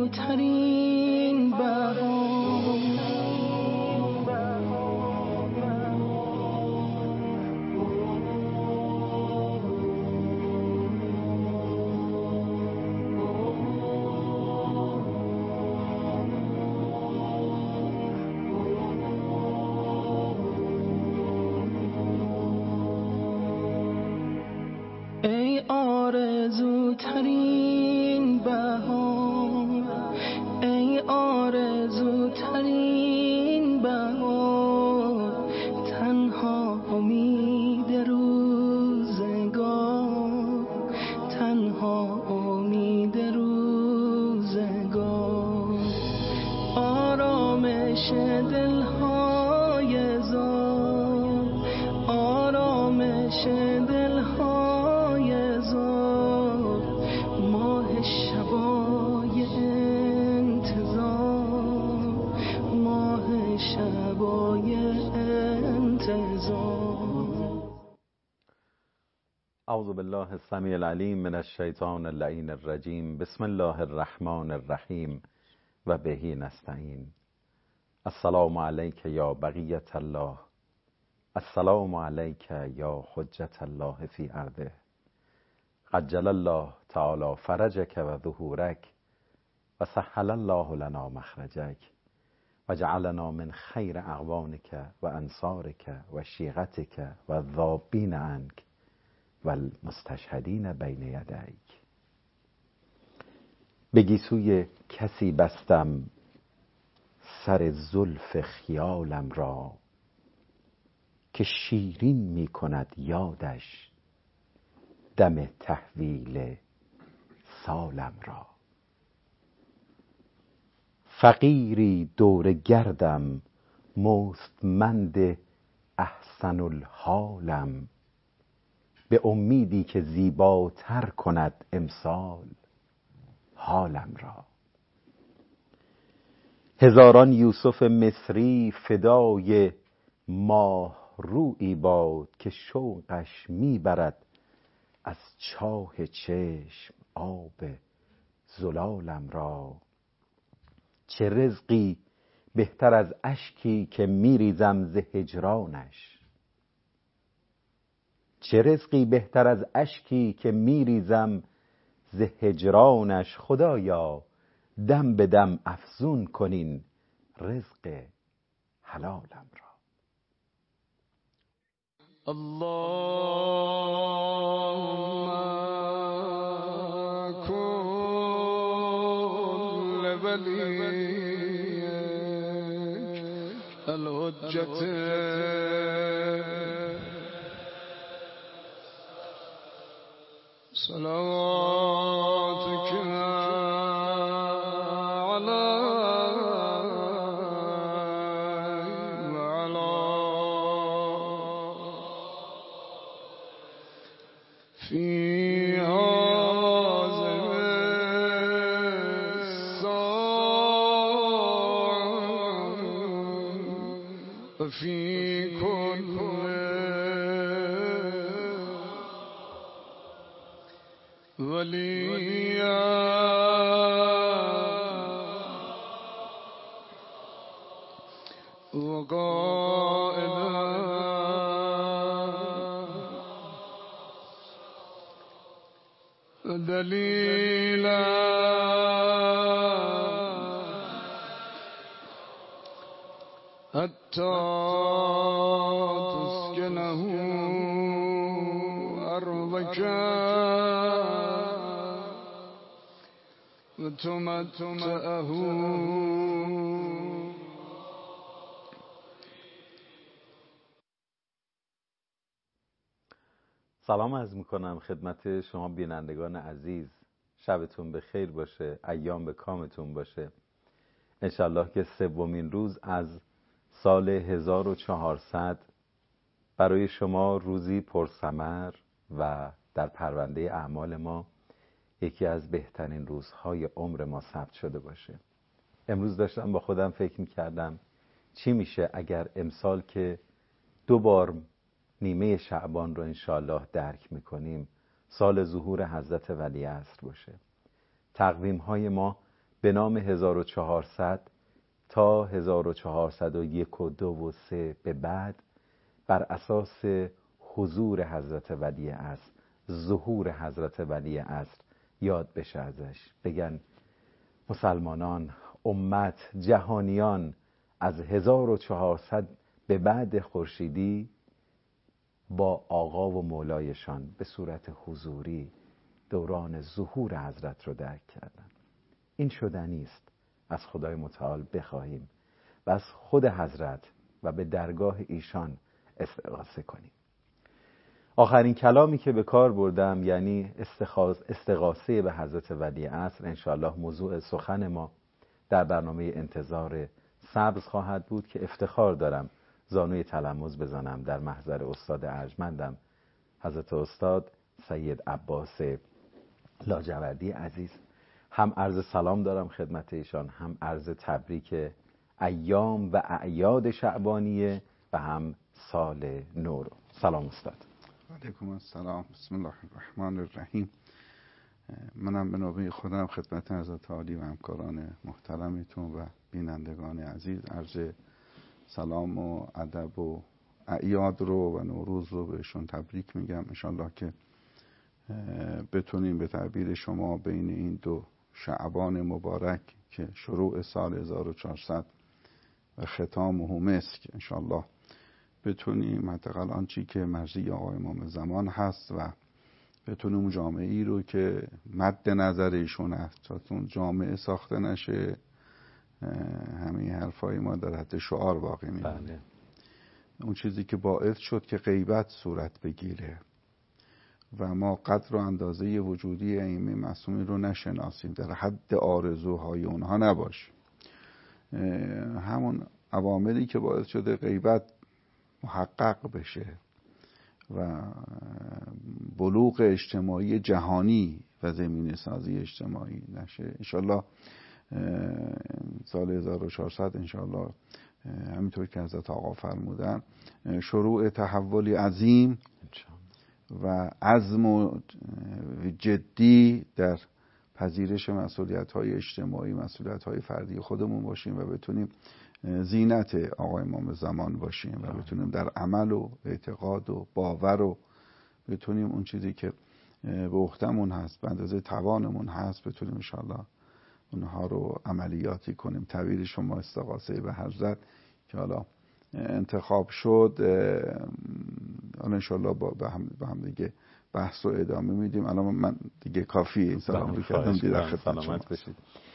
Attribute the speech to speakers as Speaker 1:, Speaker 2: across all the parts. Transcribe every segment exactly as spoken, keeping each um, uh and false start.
Speaker 1: آرزوترین بهار ای آرزوترین بهار ای آرزوترین بهار تنها امید روزگار تنها امید روزگار آرامش دلهای زار آرامش دلهای ماه شبای انتظار ماه شبای انتظار.
Speaker 2: اعوذ بالله السمیع العلیم من الشیطان اللعین الرجیم. بسم الله الرحمن الرحیم و بهی نستعین. السلام علیک یا بقیت الله، السلام علیک یا حجت الله فی ارضه. عجل الله تعالی فرجک و ظهورک و سهل الله لنا مخرجک و جعلنا من خیر اعوانک و انصارک و شیعتک و الذابین عنک و المستشهدین بین یدیک. به گیسوی کسی بستم سر زلف خیالم را، که شیرین می کند یادش دم تحویل سالم را. فقیری دور گردم مستمند احسن الحالم، به امیدی که زیباتر کند امسال حالم را. هزاران یوسف مصری فدای ماه رویی باد، که شوقش میبرد از چاه چشم آب زلالم را. چه رزقی بهتر از اشکی که میریزم ز هجرانش، چه رزقی بهتر از اشکی که میریزم ز هجرانش. خدایا دم به دم افزون کنین رزق حلالم را.
Speaker 1: اللهم کن لولیک الحجة صلواتك في هذه الساعة وفي كل وليا وقائلا دليلا حتى تسكنه أرضك وتمتعه.
Speaker 2: سلام عرض میکنم خدمت شما بینندگان عزیز. شبتون به خیر باشه، ایام به کامتون باشه. انشالله که سومین روز از سال هزار و چهارصد برای شما روزی پرثمر و در پرونده اعمال ما یکی از بهترین روزهای عمر ما ثبت شده باشه. امروز داشتم با خودم فکر میکردم چی میشه اگر امسال که دو بار نیمه شعبان رو انشالله درک میکنیم سال ظهور حضرت ولیعصر باشه. تقویم های ما به نام هزار و چهارصد تا هزار و چهارصد و یک و دو و سه به بعد بر اساس حضور حضرت ولی عصر، ظهور حضرت ولی عصر یاد بشه ازش. بگن مسلمانان، امت، جهانیان از هزار و چهارصد به بعد خورشیدی با آقا و مولایشان به صورت حضوری دوران ظهور حضرت رو درک کردن. این شدنی است. از خدای متعال بخواهیم و از خود حضرت و به درگاه ایشان استغاثه کنیم. آخرین کلامی که به کار بردم یعنی استغاثه به حضرت ولی عصر، انشاءالله موضوع سخن ما در برنامه انتظار سبز خواهد بود که افتخار دارم زانوی تلمذ بزنم در محضر استاد ارجمندم حضرت استاد سید عباس لاجوردی عزیز. هم عرض سلام دارم خدمت ایشان، هم عرض تبریک ایام و اعیاد شعبانیه و هم سال نو رو. سلام استاد.
Speaker 1: علیکم السلام. بسم الله الرحمن الرحیم. منم به نوبه خودم خدمت حضرت عالی و همکاران محترمتون و بینندگان عزیز عرض سلام و ادب و اعیاد رو و نوروز رو بهشون تبریک میگم. انشالله که بتونیم به تعبیر شما بین این دو شعبان مبارک که شروع سال هزار و چهارصد و ختامه مسک انشالله بتونیم حداقل آنچه که مرضی آقای امام زمان هست و بتونیم اون جامعه ای رو که مد نظر ایشون هست تا اون جامعه ساخته نشه همه حرفای ما در حد شعار باقی میمونه.
Speaker 2: بله.
Speaker 1: اون چیزی که باعث شد که غیبت صورت بگیره و ما قدر و اندازه وجودی ائمه معصومین رو نشناسیم، در حد آرزوهای اونها نباش، همون عواملی که باعث شده غیبت محقق بشه و بلوغ اجتماعی جهانی و زمینه سازی اجتماعی نشه. انشالله سال هزار و چهارصد انشالله همینطور که حضرت آقا فرمودن شروع تحولی عظیم و عزم و جدی در پذیرش مسئولیت‌های اجتماعی، مسئولیت‌های فردی خودمون باشیم و بتونیم زینت آقای امام زمان باشیم و بتونیم در عمل و اعتقاد و باور و بتونیم اون چیزی که به عهده‌مون هست به اندازه توانمون هست بتونیم انشاءالله اونها رو عملیاتی کنیم. تعبیر شما استغاثه به حضرت که حالا انتخاب شد حالا انشاءالله با هم با هم دیگه بحث رو ادامه میدیم. الان من دیگه کافیه این سلام رو کردم دیگه خدمت شما
Speaker 2: بشید.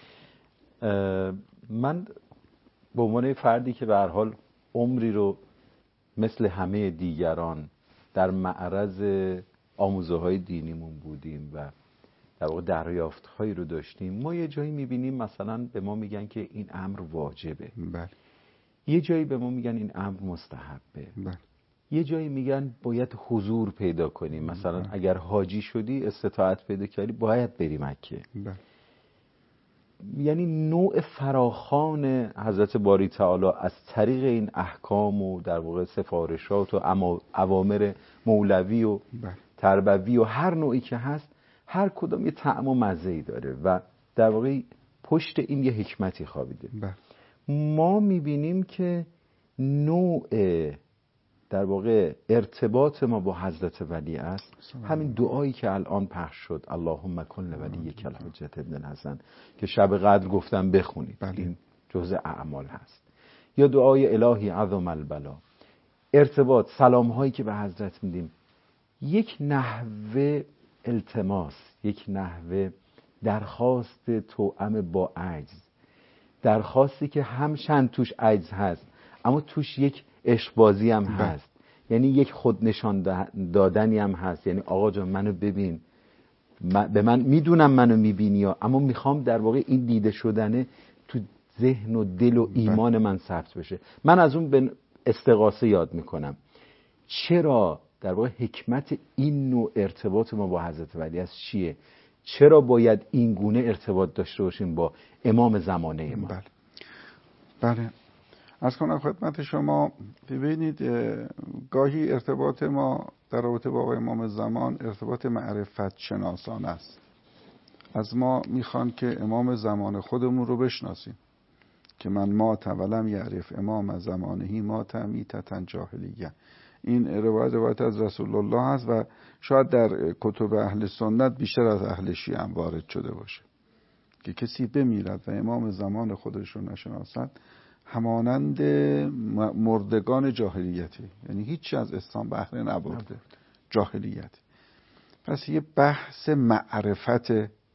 Speaker 2: من به عنوان فردی که به هر حال عمری رو مثل همه دیگران در معرض آموزه‌های دینیمون بودیم و در واقع دریافت‌هایی رو داشتیم، ما یه جایی می‌بینیم مثلا به ما میگن که این امر واجبه،
Speaker 1: بله.
Speaker 2: یه جایی به ما میگن این امر مستحبه،
Speaker 1: بله.
Speaker 2: یه جایی میگن باید حضور پیدا کنیم، مثلا بله. اگر حاجی شدی استطاعت پیدا کردی باید بری مکه. بله. یعنی نوع فراخوان حضرت باری تعالی از طریق این احکام و در واقع سفارشات و اوامر مولوی و بله. تربوی و هر نوعی که هست هر کدام یه طعم و مزه‌ای داره و در واقع پشت این یه حکمتی خوابیده. بله. ما میبینیم که نوع در واقع ارتباط ما با حضرت ولی است همین دعایی که الان پخش شد اللهم کن لولی کل حجت ابن الحسن که شب قدر گفتم بخونید. بله. این جزء اعمال هست. یا دعای الهی عظم البلا، ارتباط سلام هایی که به حضرت میدیم، یک نحوه التماس، یک نحوه درخواست توأم با عجز، درخواستی که همشن توش عجز هست اما توش یک عشقبازی هم هست. یعنی یک خود نشان دادنی هم هست، یعنی آقا جان منو ببین، من به من میدونم منو میبینی اما میخوام در واقع این دیده شدنه تو ذهن و دل و ایمان من ثبت بشه. من از اون به استغاثه یاد میکنم. چرا در واقع حکمت این نوع ارتباط ما با حضرت ولی است چیه؟ چرا باید این گونه ارتباط داشته باشیم با امام زمانه ما؟
Speaker 1: بله بله عرض کنم خدمت شما، ببینید گاهی ارتباط ما در رابطه با آقای امام زمان ارتباط معرفت شناسان است. از ما میخوان که امام زمان خودمون رو بشناسیم که من ما ولم یعرف امام زمانهی ما میتة جاهلیه. این روایت روایت از رسول الله هست و شاید در کتب اهل سنت بیشتر از اهل شیعه هم وارد شده باشه که کسی بمیرد و امام زمان خودش رو نشناسد همانند مردگان جاهلیتی، یعنی هیچی از اسلام بهره نبرده، جاهلیت. پس یه بحث معرفت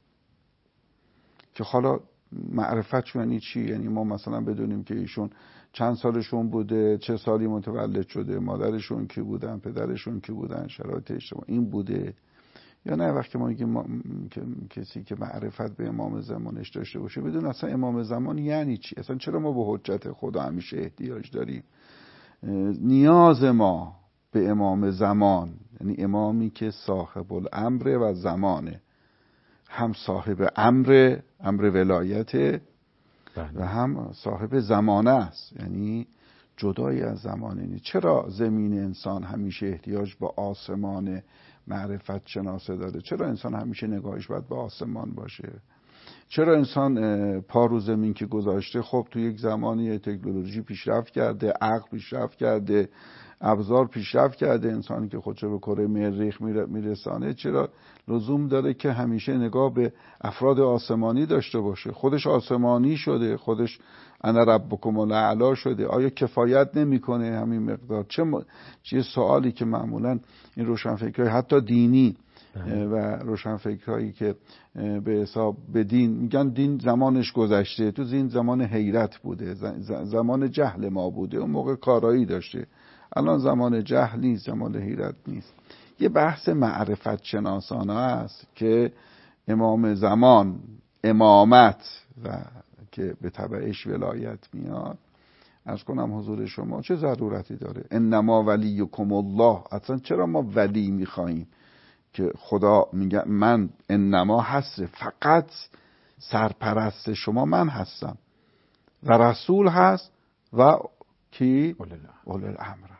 Speaker 1: که حالا معرفت یعنی چی؟ یعنی ما مثلا بدونیم که ایشون چند سالشون بوده، چه سالی متولد شده، مادرشون کی بودن، پدرشون کی بودن، شرایط اجتماعی این بوده یا نه. وقتی ما میگیم ما... کسی که معرفت به امام زمانش داشته باشه بدون اصلا امام زمان یعنی چی، اصلا چرا ما به حجت خدا همیشه احتیاج داریم. نیاز ما به امام زمان یعنی امامی که صاحب الامر و زمانه، هم صاحب امر امر ولایت و هم صاحب زمانه است، یعنی جدای از زمانه نیست. چرا زمین انسان همیشه احتیاج به آسمان معرفت شناسه داره؟ چرا انسان همیشه نگاهش باید به آسمان باشه؟ چرا انسان پا رو زمین که گذاشته خب تو یک زمانی تکنولوژی پیشرفت کرده، عقل پیشرفت کرده، ابزار پیشرفت کرده، انسانی که خودشو به کره مریخ میرسانه چرا لزوم داره که همیشه نگاه به افراد آسمانی داشته باشه؟ خودش آسمانی شده، خودش انا ربکم الاعلی شده، آیا کفایت نمیکنه همین مقدار؟ چه, م... چه سوالی که معمولا این روشنفکرهای حتی دینی و روشنفکرهایی که به حساب به دین میگن دین زمانش گذشته، تو این زمان حیرت بوده، زمان جهل ما بوده، اون موقع کارایی داشته، الان زمان جهل نیست، زمان حیرت نیست. یه بحث معرفت شناسانه است که امام زمان امامت و که به تبعش ولایت میاد، عرض کنم حضور شما چه ضرورتی داره؟ انما ولیکم الله، اصلا چرا ما ولی میخواییم که خدا میگه من انما هست، فقط سرپرست شما من هستم و رسول هست و کی؟ اول الامر.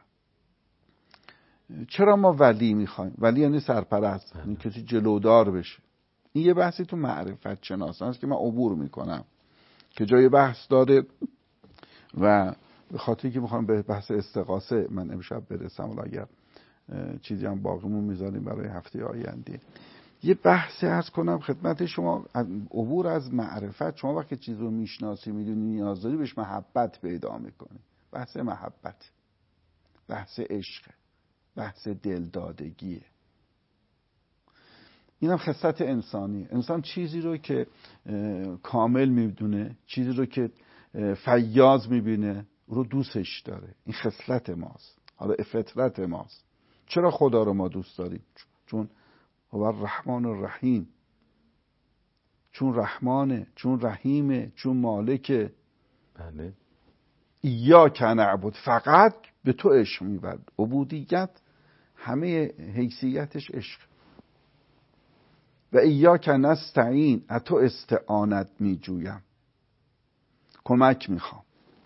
Speaker 1: چرا ما ولی میخوایم؟ ولی یعنی سرپرست، یعنی کسی جلودار بشه. این یه بحثی تو معرفت شناسان است که من عبور میکنم که جای بحث داره و به خاطری که میخوام به بحث استغاثه من امشب برسم، ولی اگر چیزی هم باقیمون میذاریم برای هفته آینده. یه بحثی عرض کنم خدمت شما، عبور از معرفت. شما وقتی چیز رو میشناسی میدونی نیاز داری بهش محبت پیدا میکنی. بحث محبت، بحث عشق، بحث دلدادگیه. این هم خصلت انسانی. انسان چیزی رو که کامل میدونه، چیزی رو که فیاض میبینه رو دوستش داره. این خصلت ماست، حالا فطرت ماست. چرا خدا رو ما دوست داریم؟ چون هو الرحمن الرحیم، چون رحمانه، چون رحیمه، چون مالکه.
Speaker 2: بله.
Speaker 1: ایاک نعبد، فقط به تو عشق میبرد. عبودیت همه حیثیتش عشق. و ایاک نستعین، از تو استعانت میجویم، کمک میخوام.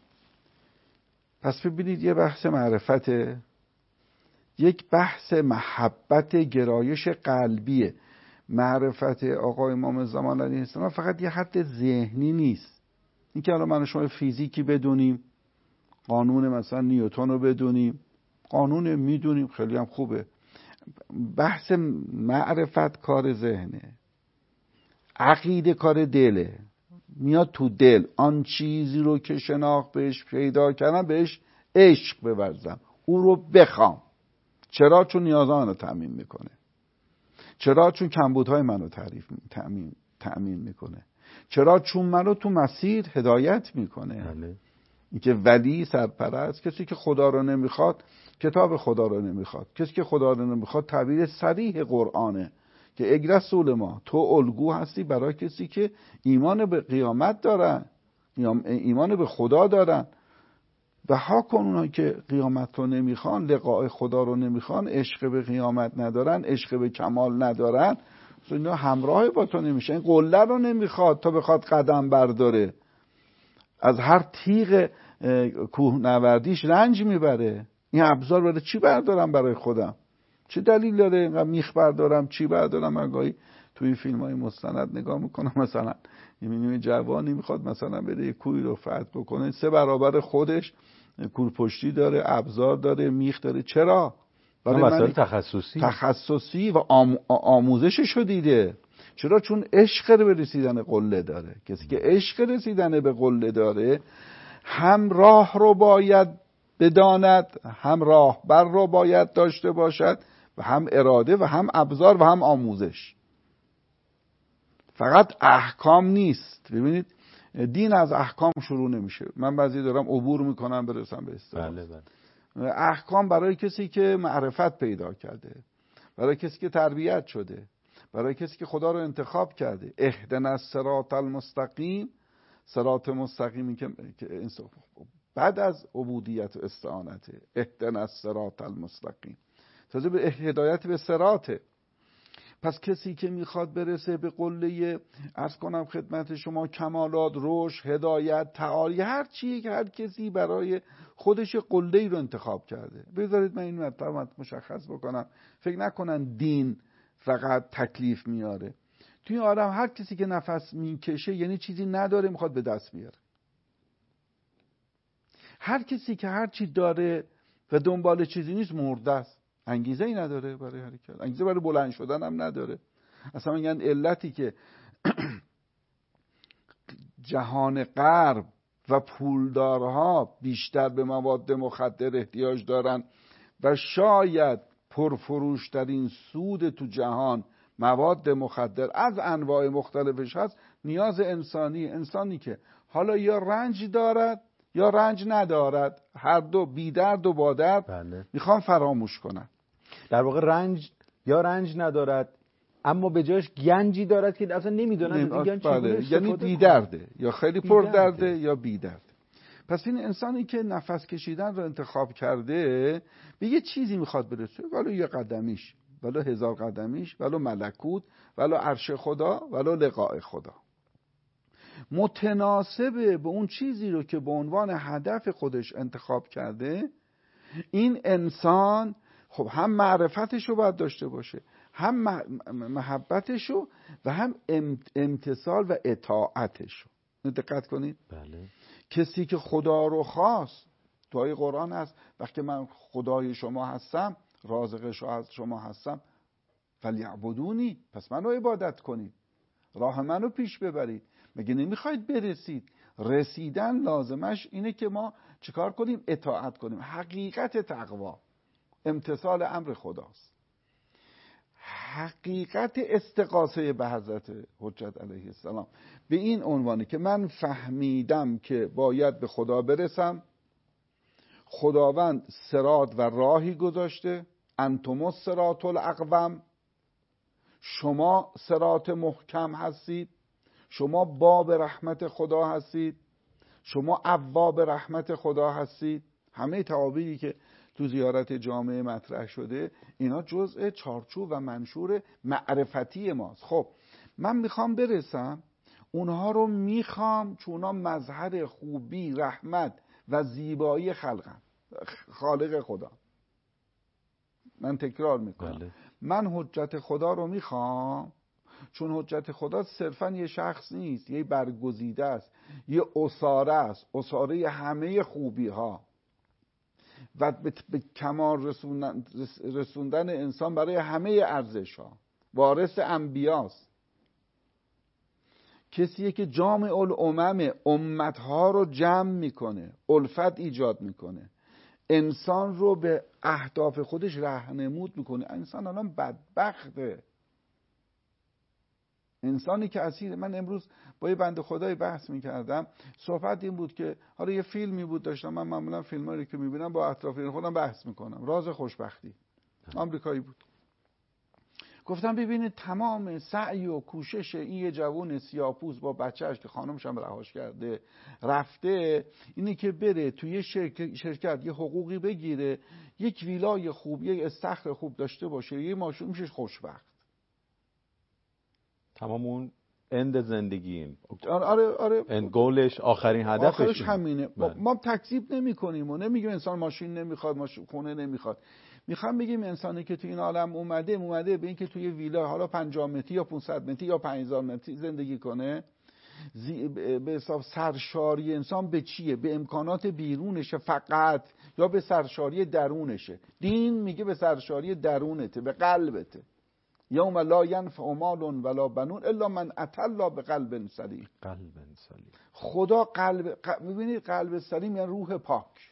Speaker 1: پس ببینید یه بحث معرفته، یک بحث محبت، گرایش قلبیه. معرفت آقا امام زمان علیه السلام فقط یه حد ذهنی نیست. این که الان من و شما فیزیکی بدونیم، قانون مثلا نیوتن رو بدونیم، قانون میدونیم خیلی هم خوبه. بحث معرفت کار ذهنه، عقیده کار دله. میاد تو دل، آن چیزی رو که شناخت بهش پیدا کردم بهش عشق بورزم، او رو بخوام. چرا؟ چون نیازان رو تأمین میکنه. چرا؟ چون کمبودهای منو تعریف تأمین تأمین میکنه. چرا؟ چون منو تو مسیر هدایت میکنه.
Speaker 2: بله.
Speaker 1: اینکه ولی سرپرست، کسی که خدا رو نمیخواد کتاب خدا رو نمیخواد، کسی که خدا رو نمیخواد تعبیر صریح قرآنه که اگر رسول ما تو الگو هستی برای کسی که ایمان به قیامت دارن، ایمان به خدا دارن. و ها کن اونها که قیامت رو نمیخوان، لقاء خدا رو نمیخوان، عشق به قیامت ندارن، عشق به کمال ندارن، اینا همراه با تو نمیشن. این قله رو نمیخواد تا بخواد قدم برداره، از هر تیغ کوهنوردیش رنج میبره. این ابزار برای چی بردارم برای خودم؟ چه دلیل داره اینقدر میخ بردارم، چی بردارم؟ اگاهی تو این فیلم های مستند نگاه میکنم، مثلا یه جوانی میخواد مثلا بره یه کوهی رو فتح بکنه، سه برابر خودش کورپشتی داره، ابزار داره، میخ داره. چرا؟
Speaker 2: برای مسائل تخصصی
Speaker 1: تخصصی و آم... آموزشش رو دیده. چرا؟ چون عشق به رسیدن قله داره. کسی که عشق رسیدن به قله داره هم راه رو باید بداند، هم راهبر رو باید داشته باشد، و هم اراده و هم ابزار و هم آموزش. فقط احکام نیست. ببینید دین از احکام شروع نمیشه. من بعضی دارم عبور میکنم برسم به استقامت.
Speaker 2: بله بله.
Speaker 1: احکام برای کسی که معرفت پیدا کرده، برای کسی که تربیت شده، برای کسی که خدا رو انتخاب کرده. اهدنا الصراط المستقیم، صراط مستقیمی که بعد از عبودیت و استعانته. اهدنا الصراط المستقیم تازه به هدایت به صراطه. پس کسی که میخواد برسه به قله، عرض کنم خدمت شما، کمالات، رشد، هدایت، تعالی، هر چیه که هر کسی برای خودش قله‌ای رو انتخاب کرده. بذارید من این مطلب مشخص بکنم. فکر نکنن دین فقط تکلیف میاره. توی عالم هر کسی که نفس میکشه یعنی چیزی نداره میخواد به دست بیاره. هر کسی که هر چی داره و دنبال چیزی نیست مرده است. انگیزه ای نداره برای حرکت، انگیزه برای بلند شدن هم نداره. اصلا میگن علتی که جهان غرب و پولدارها بیشتر به مواد مخدر احتیاج دارن و شاید پرفروشترین سود تو جهان مواد مخدر از انواع مختلفش هست، نیاز انسانی. انسانی که حالا یا رنج دارد یا رنج ندارد، هر دو بی درد و با درد،
Speaker 2: بله.
Speaker 1: میخوان فراموش کنن.
Speaker 2: در واقع رنج یا رنج ندارد اما به جاش گنجی دارد که اصلا نمیدونن از این گنج چگونه استفاده کنن.
Speaker 1: یعنی بی درده، یا خیلی پر درده یا بی درده. پس این انسانی که نفس کشیدن رو انتخاب کرده به یه چیزی میخواد برسه، ولو یه قدمیش، ولو هزار قدمیش، ولو ملکوت، ولو عرش خدا، ولو لقاء خدا، متناسبه به اون چیزی رو که به عنوان هدف خودش انتخاب کرده. این انسان خب هم معرفتش رو باید داشته باشه، هم محبتش رو و هم امتثال و اطاعتش رو. دقت کنید.
Speaker 2: بله.
Speaker 1: کسی که خدا رو خواست، توی قرآن هست وقتی من خدای شما هستم، رازق شما هستم، فلیعبدونی، پس منو عبادت کنید، راه منو پیش ببرید. مگه نمیخواید برسید؟ رسیدن لازمش اینه که ما چیکار کنیم؟ اطاعت کنیم. حقیقت تقوا امتثال امر خداست. حقیقت استغاثه به حضرت حجت علیه السلام به این عنوانه که من فهمیدم که باید به خدا برسم، خداوند صراط و راهی گذاشته، انتم الصراط الاقوم، شما صراط محکم هستید، شما باب رحمت خدا هستید، شما ابواب رحمت خدا هستید. همه تعابیری که تو زیارت جامعه مطرح شده اینا جزء چارچوب و منشور معرفتی ماست. خب من میخوام برسم، اونها رو میخوام چون اونها مظهر خوبی، رحمت و زیبایی خلقن، خالق خدا. من تکرار میکنم بله. من حجت خدا رو میخوام چون حجت خدا صرفا یه شخص نیست، یه برگزیده است، یه اساره است، اساره همه خوبی ها و به کمال رسوندن, رسوندن انسان برای همه ارزش ها. وارث انبیاست، کسیه که جامع الامم، امت ها رو جمع میکنه، الفت ایجاد میکنه، انسان رو به اهداف خودش راهنمود میکنه. انسان الان بدبخته، انسانی که اسیر. من امروز با یه بنده خدای بحث میکردم، صحبت این بود که حالا یه فیلمی بود داشتم، من معمولا فیلمایی که میبینم با اطرافیان خودم بحث میکنم، راز خوشبختی، آمریکایی بود. گفتم ببینید تمام سعی و کوشش این یه جوون سیاه‌پوست با بچه‌اش که خانمش هم رهاش کرده رفته اینه که بره توی یه شرکت, شرکت یه حقوقی بگیره، یک ویلای خوب، یک استخر خوب داشته باشه، یه ماشین، میشه خوشبخت.
Speaker 2: تمام اون اند زندگی،
Speaker 1: آره آره
Speaker 2: اند گولش، آخرین هدفش
Speaker 1: آخرش همینه.
Speaker 2: بله.
Speaker 1: ما تکذیب نمی کنیم و نمیگیم انسان ماشین نمیخواد، ماشین خونه نمیخواد. میخوام بگیم انسانی که تو این عالم اومده اومده به این که توی ویلا حالا پنجاه متری یا پانصد متری یا پنج هزار متری زندگی کنه. زی... به حساب سرشاری انسان به چیه؟ به امکانات بیرونشه فقط، یا به سرشاری درونشه؟ دین میگه به سرشاری درونته، به قلبته. یوم لا ینفع مال ولا بنون الا من اتى الله بقلب سلیم.
Speaker 2: قلب سلیم.
Speaker 1: خدا قلب ق... میبینید قلب سلیم یعنی روح پاک.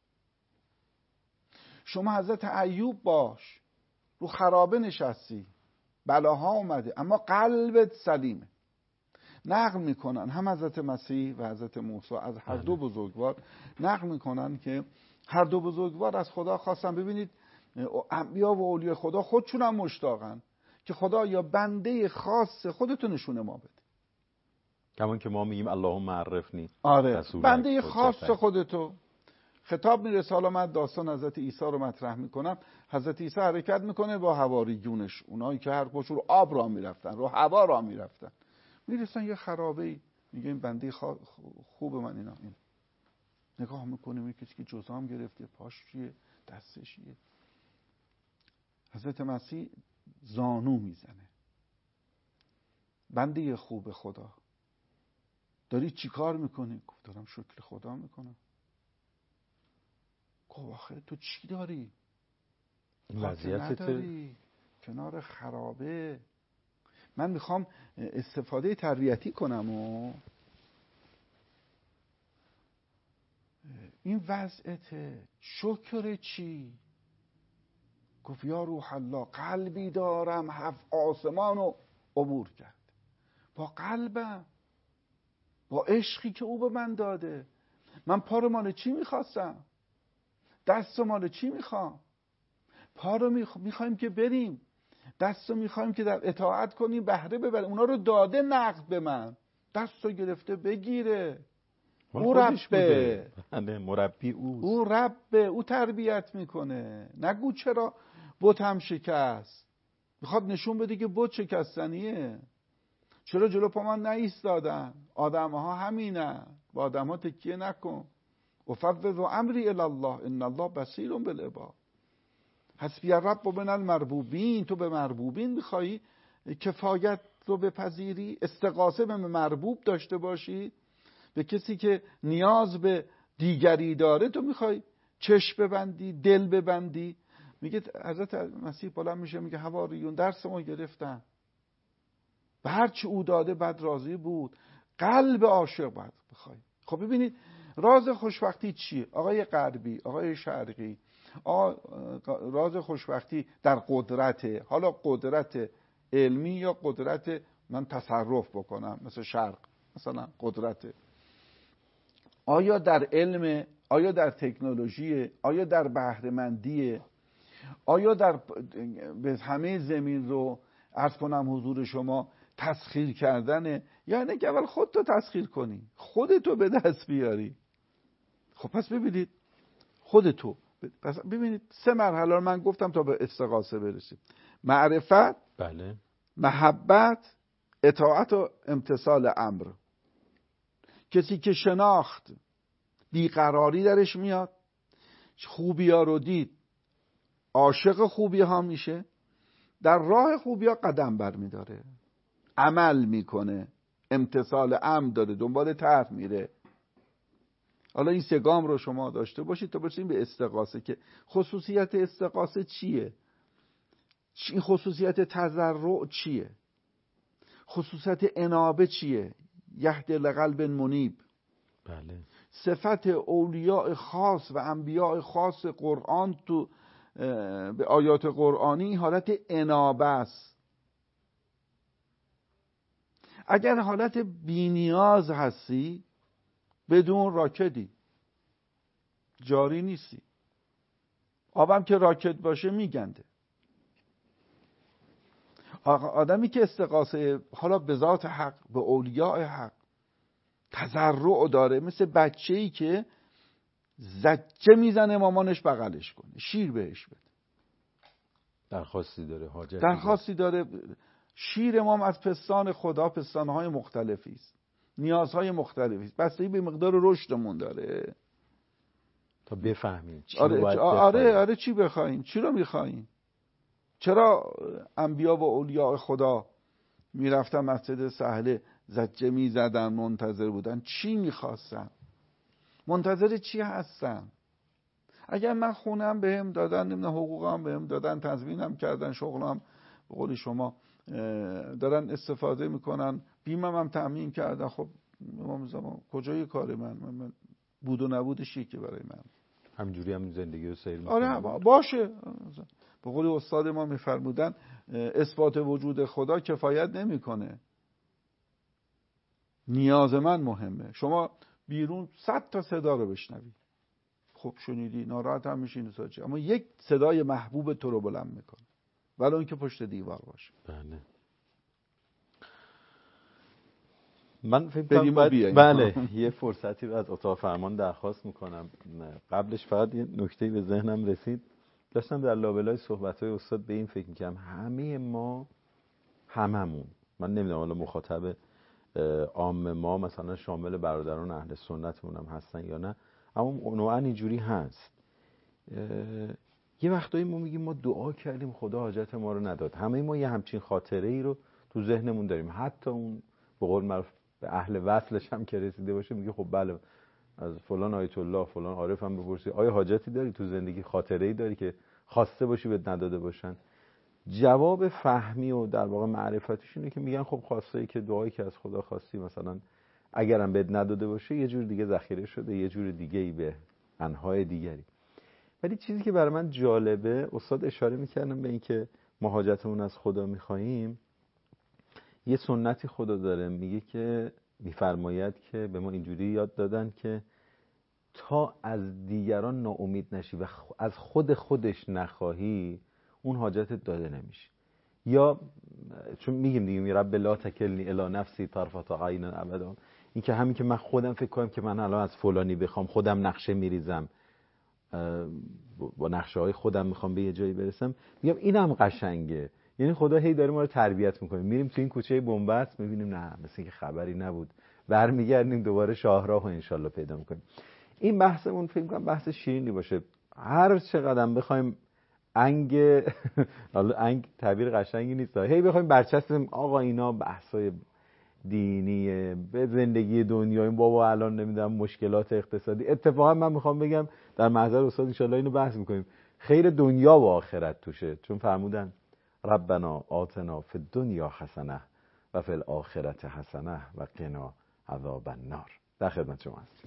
Speaker 1: شما حضرت ایوب باش، رو خرابه نشستی، بلاها اومده اما قلبت سلیمه. نقل میکنن هم حضرت مسیح و حضرت موسی از هر دو بزرگوار نقل میکنن که هر دو بزرگوار از خدا خواستن. ببینید انبیا و اولیاء خدا خودشون هم مشتاقن که خدا یا بنده خاص خودتو نشونه ما بده.
Speaker 2: کمان که ما میگیم اللهم عرفنی.
Speaker 1: آره بنده خاص خودتو. خطاب میرسه. حالا من داستان حضرت عیسی رو مطرح میکنم. حضرت عیسی حرکت میکنه با حواریونش، اونایی که هر کدوم رو آب را میرفتن، رو هوا را میرفتن، میرسن یه خرابه‌ای. میگه این بنده خوب من اینا این. نگاه میکنیم یکی که جزام گرفته، پاش چیه، دستش چیه. حضرت مسیح زانو میزنه. بنده خوب خدا داری چی کار میکنی؟ گفت دارم شکر خدا میکنم. گفت آخه تو چی داری؟
Speaker 2: وضعیتت
Speaker 1: نداری کنار خرابه. من میخوام استفاده تربیتی کنم و این وضعیت شکر چی؟ گفت یا روح الله قلبی دارم هفت آسمان رو عبور کرد. با قلبم، با عشقی که او به من داده. من پا رو مال چی میخواستم؟ دست رو مال چی میخوام؟ پا رو میخوایم که بریم، دست رو میخوایم که در اطاعت کنیم بهره ببریم. اونا رو داده نقد به من، دست رو گرفته بگیره. او ربه،
Speaker 2: مربی اوست.
Speaker 1: او ربه، او تربیت میکنه. نگو چرا بتم شکست، میخواد نشون بده که بت شکستنیه. چرا جلو پا من نایستادن؟ آدم ها همینن، با آدم ها تکیه نکن. افوض امری الی الله ان الله بصیر بالعباد. حسبی الرب من المربوبین. تو به مربوبین میخوایی کفایت رو بپذیری، استغاثه به مربوب داشته باشی، به کسی که نیاز به دیگری داره تو میخوای چشم ببندی، دل ببندی. میگه حضرت مسیح بالا میشه میگه حواریون درس ما گرفتن، به هر چی او داده بد راضی بود. قلب عاشق باید بخوای. خب ببینید راز خوشبختی چیه؟ آقای غربی، آقای شرقی، آقا راز خوشبختی در قدرته. حالا قدرت علمی یا قدرت من تصرف بکنم مثل شرق، مثلا قدرته. آیا در علم، آیا در تکنولوژی، آیا در بهره‌مندی، آیا در به همه زمین رو عرض کنم حضور شما تسخیر کردنه؟ یعنی که اول خودتو تسخیر کنی، خودتو به دست بیاری. خب پس ببینید خودتو، پس ببینید سه مرحله رو من گفتم تا به استغاثه برسیم. معرفت،
Speaker 2: بله،
Speaker 1: محبت، اطاعت و امتثال امر. کسی که شناخت بیقراری درش میاد، خوبی ها رو دید عاشق خوبی ها میشه، در راه خوبی ها قدم بر میداره، عمل میکنه، امتثال امر داره، دنبال طرح میره. حالا این سه گام رو شما داشته باشید تا برسیم به استغاثه که خصوصیت استغاثه چیه؟ این خصوصیت تضرع چیه؟ خصوصیت انابه چیه؟ یهد لقلب منیب.
Speaker 2: بله.
Speaker 1: صفت اولیاء خاص و انبیاء خاص قرآن تو به آیات قرآنی حالت انابه است. اگر حالت بینیاز هستی بدون راکدی، جاری نیستی. آبم که راکد باشه میگنده. آدمی که استغاثه حالا به ذات حق، به اولیاء حق تضرع داره، مثل بچه‌ای که زجه میزنه مامانش بغلش کنه، شیر بهش بده،
Speaker 2: درخواستی داره، حاجتی
Speaker 1: درخواستی داره. شیر ما از پستان خدا پستانهای مختلفی است، نیازهای مختلفی است، بستگی به مقدار رشدمون داره
Speaker 2: تا بفهمیم چی
Speaker 1: آره
Speaker 2: رو باید
Speaker 1: آره آره چی بخوایم، چی رو میخوایم. چرا انبیا و اولیاء خدا میرفتن مسجد سهله زجه میزدن، منتظر بودن؟ چی میخواستن؟ منتظر چی هستن؟ اگر من خونم بهم دادن، نمیدونم حقوقم بهم دادن، تضمینم کردن، شغلم به قول شما دارن استفاده میکنن، بیمم هم تامین کردن، خب امام زمان کجای کار من؟ من بود و نبودش که برای من
Speaker 2: همینجوری هم زندگی رو سیر میکنم.
Speaker 1: آره باشه. به قول استاد ما میفرمودن اثبات وجود خدا کفایت نمیکنه، نیاز من مهمه. شما بیرون صد تا صدا رو بشنوی، خب شنیدی ناراحت هم میشین، اما یک صدای محبوب تو رو بلند میکنه، ولو اینکه پشت دیوار باشه.
Speaker 2: بله. من فکر
Speaker 1: کنم
Speaker 2: باید بله یه فرصتی رو از اتاق فرمان درخواست میکنم. قبلش فقط یه نکته‌ای به ذهنم رسید، داشتم در لابلای صحبت‌های استاد به این فکر می‌کردم همه ما هممون، من نمیدونم حالا مخاطب عام ما مثلا شامل برادران اهل سنتمون هم هستن یا نه، اما نوعا اینجوری هست. یه وقتایی ما میگیم ما دعا کردیم خدا حاجت ما رو نداد. همه ما یه همچین خاطره ای رو تو ذهنمون داریم، حتی اون به قول معروف به اهل وصلش هم که رسیده باشه میگه خب بله از فلان آیت الله فلان عارف هم بپرسی آیا حاجتی داری تو زندگی، خاطره ای داری که خواسته باشی بهت نداده باشن؟ جواب فهمی و در واقع معرفتیش اینه که میگن خب خواسته ای که دعایی که از خدا خواستی مثلا اگرم بهت نداده باشه یه جور دیگه ذخیره شده، یه جور دیگه ای به انهای دیگری. ولی چیزی که برای من جالبه، استاد اشاره میکردن به این که ما حاجتمون از خدا میخواییم، یه سنتی خدا داره، میگه که میفرماید که به ما اینجوری یاد دادن که تا از دیگران ناامید نشی و از خود خودش نخواهی اون حاجتت داده نمیشه. یا چون میگیم دیگه رب لا تکلنی الی نفسی طرفة عین ابدا، این که همین که من خودم فکر کنم که من الان از فلانی بخوام، خودم نقشه میریزم، با نقشه های خودم میخوام به یه جایی برسم، میگم اینم قشنگه. یعنی خدا هی داره ما رو تربیت میکنه، میریم تو این کوچه بنبست میبینیم نه مثل اینکه خبری نبود، برمیگردیم دوباره شاهراه رو انشالله پیدا میکنیم. این بحثمون فکر کنم بحث شیرینی باشه. هر چقدر بخوایم انگ حالا انگ تعبیر قشنگی نیست، هی بخوایم برچسبیم آقا اینا بحثای دینیه، به زندگی دنیایی بابا الان نمیدونم مشکلات اقتصادی. اتفاقا من میخوام بگم در محضر استاد انشالله اینو بحث میکنیم، خیر دنیا و آخرت توشه، چون فرمودن ربنا آتنا فی الدنیا حسنه و فی الاخرة حسنه و قنا عذاب النار. در خدمت شما هستیم.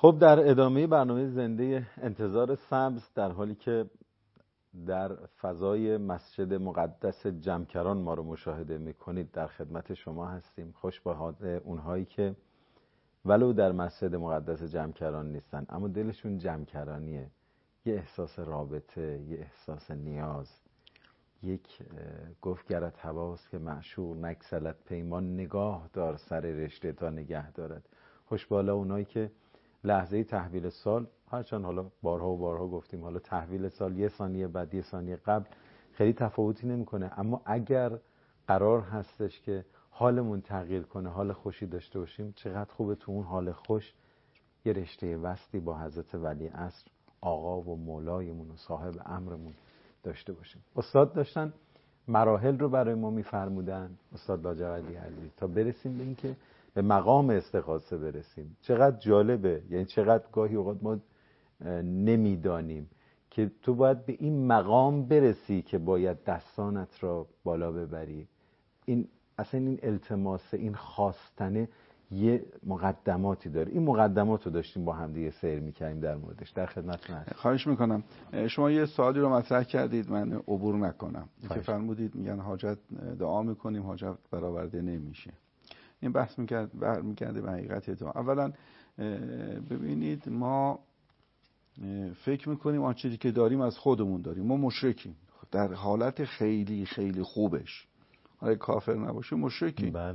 Speaker 2: خب در ادامه برنامه زنده انتظار سبز، در حالی که در فضای مسجد مقدس جمکران ما رو مشاهده میکنید، در خدمت شما هستیم. خوش به حال اونهایی که ولو در مسجد مقدس جمکران نیستن اما دلشون جمکرانیه، یه احساس رابطه، یه احساس نیاز، یک گفت گرت هواست که معشوق نگسلت پیمان، نگاه دار سر رشته تا نگه دارد. خوش بالا اونایی که لحظه تحویل سال، هرچند حالا بارها و بارها گفتیم حالا تحویل سال یه ثانیه بعد یه ثانیه قبل خیلی تفاوتی نمیکنه، اما اگر قرار هستش که حالمون تغییر کنه، حال خوشی داشته باشیم، چقدر خوبه تو اون حال خوش یه رشته وصلی با حضرت ولی عصر آقا و مولایمون و صاحب امرمون داشته باشیم. استاد داشتن مراحل رو برای ما میفرمودن، استاد لاجوردی علی، تا برسیم به این که به مقام استغاثه برسیم. چقدر جالبه، یعنی چقدر گاهی اوقات ما نمیدانیم که تو باید به این مقام برسی که باید دستانت را بالا ببری. این اصلا این التماس، این خواستنه یه مقدماتی داره. این مقدمات رو داشتیم با هم دیگه سیر می‌کردیم در موردش. در خدمتتون هستم.
Speaker 1: خواهش میکنم. شما یه سوالی رو مطرح کردید من عبور نکنم که فرمودید میگن حاجت دعا میکنیم حاجت برآورده نمیشه. این بحث میکرد برمیگرده به حقیقت تو. اولا ببینید ما فکر میکنیم آن چیزی که داریم از خودمون داریم. ما مشرکیم در حالت خیلی خیلی خوبش. اگه کافر نباشیم مشرکیم.
Speaker 2: بله.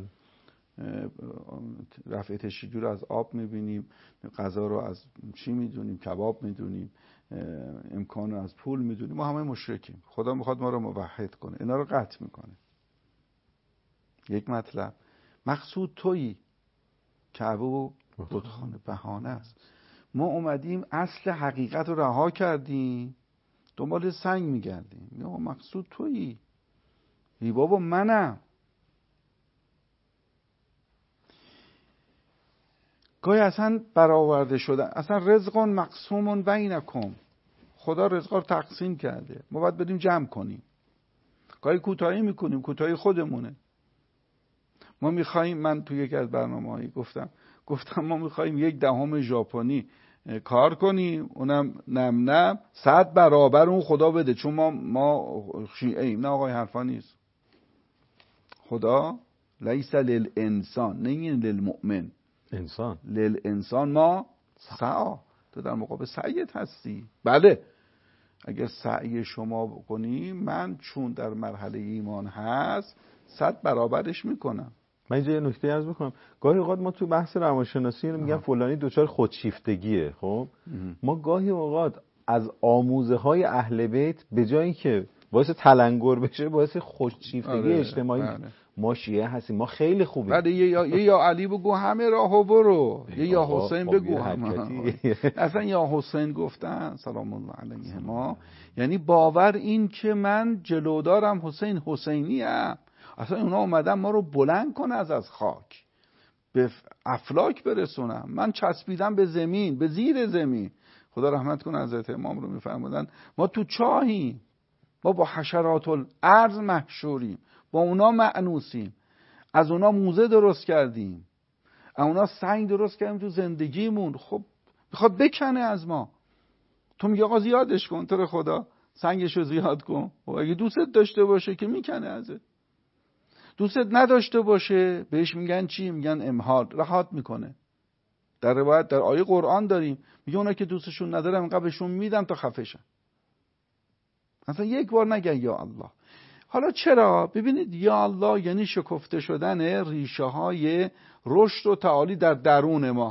Speaker 1: رفع تشیجو رو از آب میبینیم، غذا رو از چی میدونیم، کباب میدونیم، امکان رو از پول میدونیم. ما همه مشرکیم. خدا میخواد ما رو موحد کنه، اینا رو قطع میکنه. یک مطلب مقصود تویی، کعبه و بتخانه بهانه است. ما اومدیم اصل حقیقت رو رها کردیم، دنبال سنگ میگردیم. یا مقصود تویی، ای بابا منم. گاهی اصلا برآورده شدن، اصلا رزق مقسوم بینکم، خدا رزق رو تقسیم کرده، ما باید بریم جمع کنیم. گاهی کوتاهی میکنیم، کوتاهی خودمونه. ما میخوایم، من توی یکی از برنامه‌هایی گفتم گفتم ما میخوایم یک دهم ژاپنی کار کنیم، اونم نم نم صد برابر اون خدا بده، چون ما ما شیعه‌ایم. نه آقای حرفا نیست. خدا لیس للانسان، نه للمؤمن،
Speaker 2: انسان
Speaker 1: للانسان ما سعی. تو در مقابل سعیت هستی. بله اگر سعی شما بکنی، من چون در مرحله ایمان هست صد برابرش میکنم.
Speaker 2: من اینجا یه نکته عرض بکنم. گاهی اوقات ما تو بحث روانشناسی میگن فلانی دچار خودشیفتگیه. خب ما گاهی اوقات از آموزه های اهل بیت به جایی که باعث تلنگر بشه باعث خودشیفتگی آره، اجتماعی بله. ما شیعه هستیم، ما خیلی خوبیم.
Speaker 1: بعد یه یا, یه یا علی بگو همه راهو برو، یه یا حسین بگو همه. اصلا یا حسین گفتن سلام الله علیه ما، یعنی باور این که من جلودارم حسین حسینی ام. اصلا اونا اومدن ما رو بلند کنه از از خاک به افلاک برسونم. من چسبیدم به زمین، به زیر زمین. خدا رحمت کنه حضرت امام رو میفرمودن ما تو چاهیم، ما با حشرات الارض محشوریم، با اونا مأنوسیم، از اونا موزه درست کردیم، از اونا سنگ درست کردیم تو زندگیمون. خب میخواد بکنه از ما. تو میگه آقا زیادش کن، تو رو خدا سنگشو زیاد کن. و اگه دوستت داشته باشه که میکنه ازت، دوستت نداشته باشه بهش میگن چی؟ میگن امهال، رهات میکنه. در روایت در آیه قرآن داریم میگه اونا که دوستشون ندارم اینقدر بهشون میدم تا خفشن. اصلا یک بار نگن یا الله. حالا چرا؟ ببینید یا الله یعنی شکفته شدن ریشه های رشد و تعالی در درون ما.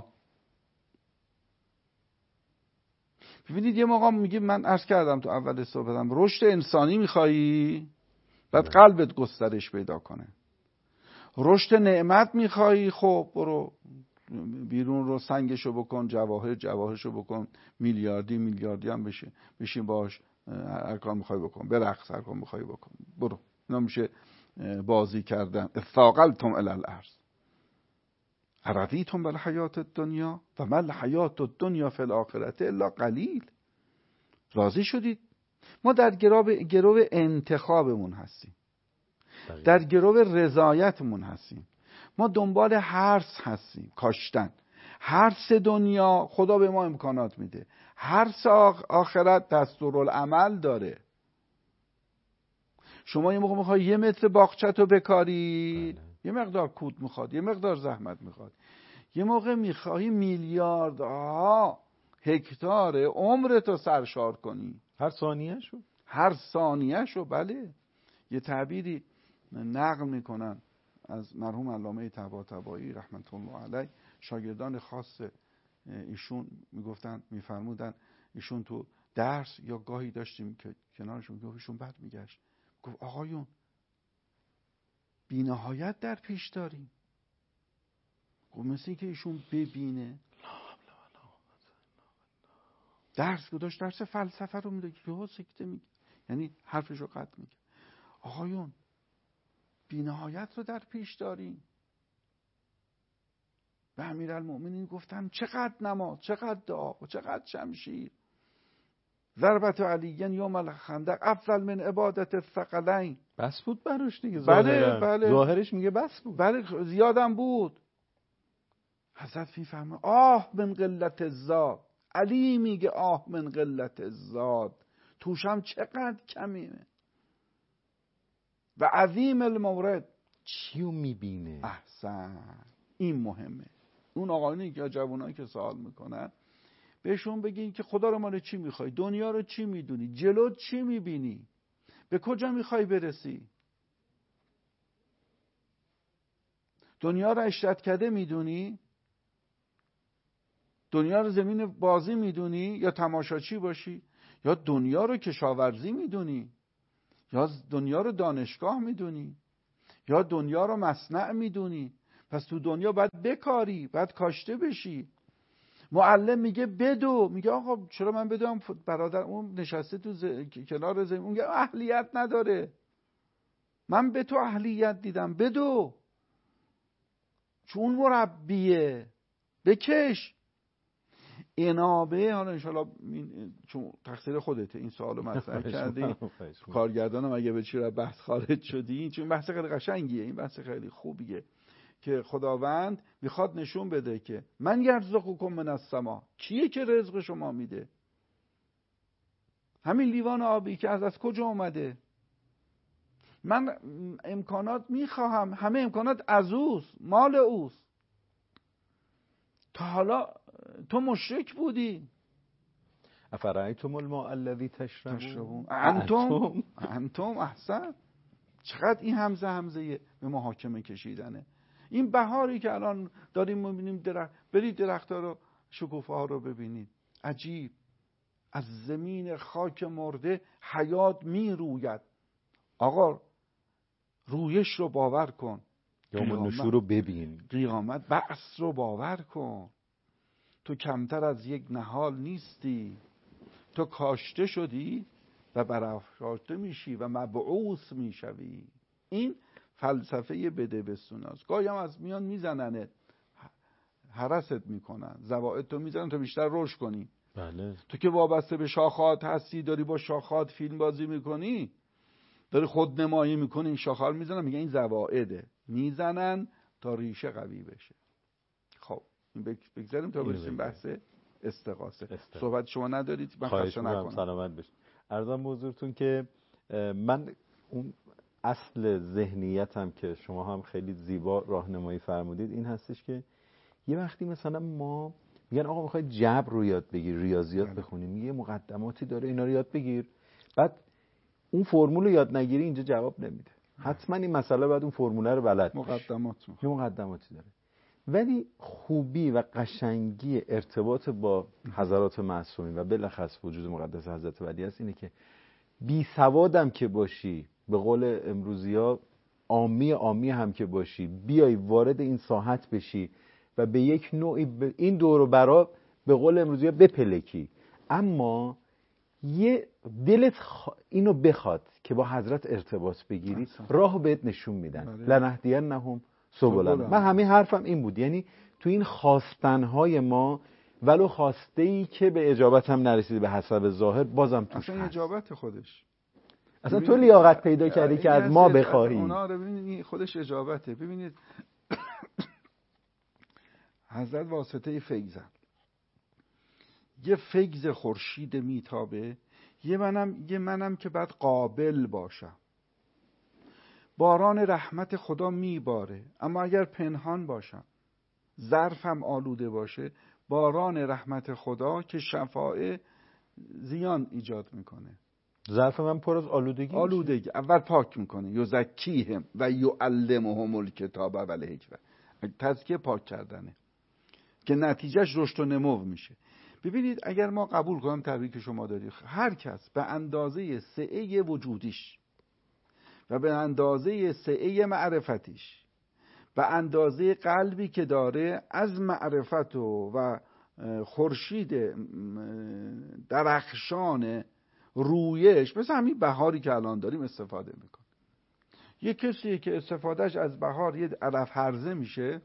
Speaker 1: ببینید یه موقع میگه، من عرض کردم تو اول صحبتم، رشد انسانی میخوایی بعد قلبت گسترش پیدا کنه. رشد نعمت میخوایی، خب برو بیرون رو سنگشو بکن، جواهر جواهرشو بکن، میلیاردی میلیاردی هم بشه، بشین باش هر کار میخوای بکن، برقص هر کار میخوای بکن، برو. اینا میشه بازی کردن. اثاقلتم الی الارض ارضیتم بالحیات الدنیا و ما الحیات الدنیا فی الاخره الا قلیل. راضی شدید؟ ما در گرو گرو انتخابمون هستیم، در گرو رضایتمون هستیم. ما دنبال حرث هستیم، کاشتن. هر سه دنیا خدا به ما امکانات میده، هر سه آخرت دستورالعمل داره. شما یه موقع میخوای یه متر باغچه‌تو بکاری، بله. یه مقدار کود میخواد، یه مقدار زحمت میخواد. یه موقع میخوای میلیاردها هکتار عمرتو سرشار کنی،
Speaker 2: هر ثانیه شو
Speaker 1: هر ثانیه شو. بله. یه تعبیری نقل میکنن از مرحوم علامه طباطبایی رحمت الله علیه، شاگردان خاص ایشون میگفتن، میفرمودن ایشون تو درس یا گاهی داشتیم که کنارشون گفت ایشون بعد میگشت گفت آقایون بی‌نهایت در پیش داریم. گفت مثل که ایشون ببینه درس گذاشت، درس فلسفه رو میده که ها سکته میگه، یعنی حرفش رو قطع میگه. آقایون بی‌نهایت رو در پیش داریم. به امیرالمؤمنین گفتن چقدر نماز، چقدر دعا و چقدر شمشیر. ضربت علی یوم الخندق افضل من عبادت الثقلین.
Speaker 2: بس بود براش دیگه.
Speaker 1: بله بله.
Speaker 2: ظاهرش میگه بس بود.
Speaker 1: بله زیادم بود. حضرت میفهمه آه من قلت الزاد. علی میگه آه من قلت الزاد، توشم چقدر کمیه. و عظیم المورد،
Speaker 2: چیو میبینه؟
Speaker 1: احسن، این مهمه. اون آقایونی که جوانایی که سوال میکنن بهشون بگین که خدا رو مال چی میخوای، دنیا رو چی میدونی، جلو چی میبینی، به کجا میخوای برسی. دنیا رو اشتدکده میدونی، دنیا رو زمین بازی میدونی یا تماشاچی باشی، یا دنیا رو کشاورزی میدونی، یا دنیا رو دانشگاه میدونی، یا دنیا رو مصنع میدونی. پس تو دنیا باید بکاری، باید کاشته بشی. معلم میگه بدو، میگه آقا چرا من بدوم؟ برادر اون نشسته تو ز... کنار زمین، اون میگه اهلیت نداره، من به تو اهلیت دیدم، بدو، چون مربیه، بکش. انابه، حالا انشالله چون تقصیر خودته این سوالو مطرح کردی، کارگردانم اگه به چی را بحث خارج شدی، چون بحث خیلی قشنگیه، این بحث خیلی خوبیه که خداوند میخواد نشون بده که من یرزقکم من السما، کیه که رزق شما میده؟ همین لیوان آبی که از از کجا اومده؟ من امکانات میخواهم، همه امکانات از اوست، مال اوست. تا حالا تو مشرک بودی؟
Speaker 2: افرایتم الماء الذی تشربون
Speaker 1: انتم انتم احسن. چقدر این همزه همزه به محاکمه کشیدنه. این بهاری که الان داریم میبینیم، درخت، برید درخت‌ها رو، شکوفه‌ها رو ببینید، عجیب، از زمین خاک مرده حیات میروید. آقا رویش رو باور کن،
Speaker 2: یوم نشور رو ببین،
Speaker 1: قیامت بعث رو باور کن. تو کمتر از یک نهال نیستی، تو کاشته شدی و برافراشته میشی و مبعوث میشوی. این فلسفه بده بستوناست. گاهی هم از میان میزننت، هرست میکنن، زوائد تو میزنن تا بیشتر رشد کنی.
Speaker 2: بله.
Speaker 1: تو که وابسته به شاخات هستی، داری با شاخات فیلم بازی میکنی، داری خود نمایی میکنی، این شاخات میزنن، میگن این زوائده، میزنن تا ریشه قوی بشه. خب این بگذاریم تا برسیم بحث استغاثه. صحبت شما ندارید، من خسته نکنم.
Speaker 2: سلامت باشید. عرضم حضورتون که من اون اصل ذهنیتم که شما هم خیلی زیبا راهنمایی فرمودید این هستش که یه وقتی مثلا ما میگن آقا میخوای جبر رو یاد بگیر، ریاضیات بخونی، میگه مقدماتی داره اینا رو یاد بگیر، بعد اون فرمول رو یاد نگیری اینجا جواب نمیده. حتما این مسئله بعد اون فرمول رو بلد
Speaker 1: مقدمات
Speaker 2: یه مقدماتی داره. ولی خوبی و قشنگی ارتباط با حضرات معصومین و بالاخص وجود مقدس حضرت ولی است اینه که بی سوادم که باشی، به قول امروزیا عامی عامی هم که باشی، بیای وارد این ساحت بشی و به یک نوعی ب... این دور و برا به قول امروزیا بپلکی، اما یه دلت خ... اینو بخواد که با حضرت ارتباط بگیری، اصلا. راه بهت نشون میدن. لنهدینهم سبلنا. من همین حرفم این بود، یعنی تو این خواستنهای ما ولو خواسته‌ای که به اجابت هم نرسید به حسب ظاهر، بازم توش
Speaker 1: اصلا اجابت خودش،
Speaker 2: اصلا تو لیاقت پیدا کردی که از ما بخواهی.
Speaker 1: اونا رو ببینید خودش اجابته. ببینید حضرت واسطه فیضن. یه فیض خورشید میتابه، یه منم یه منم که بعد قابل باشم. باران رحمت خدا میباره، اما اگر پنهان باشم، ظرفم آلوده باشه، باران رحمت خدا که شفاعه زیان ایجاد میکنه.
Speaker 2: ظرف من پر از آلودگی
Speaker 1: آلودگی
Speaker 2: میشه.
Speaker 1: اول پاک میکنه، یزکیهم و یعلمهم الکتاب و الحکمه. تزکیه پاک کردنه که نتیجهش رشد و نمو میشه. ببینید اگر ما قبول کنم تعبیری که شما دارید، هر کس به اندازه سعه وجودیش و به اندازه سعه معرفتیش، به اندازه قلبی که داره از معرفت و, و خورشید درخشان رویش، مثل همین بهاری که الان داریم استفاده میکنه. یه کسی که استفادهش از بهار یه علف هرزه میشه،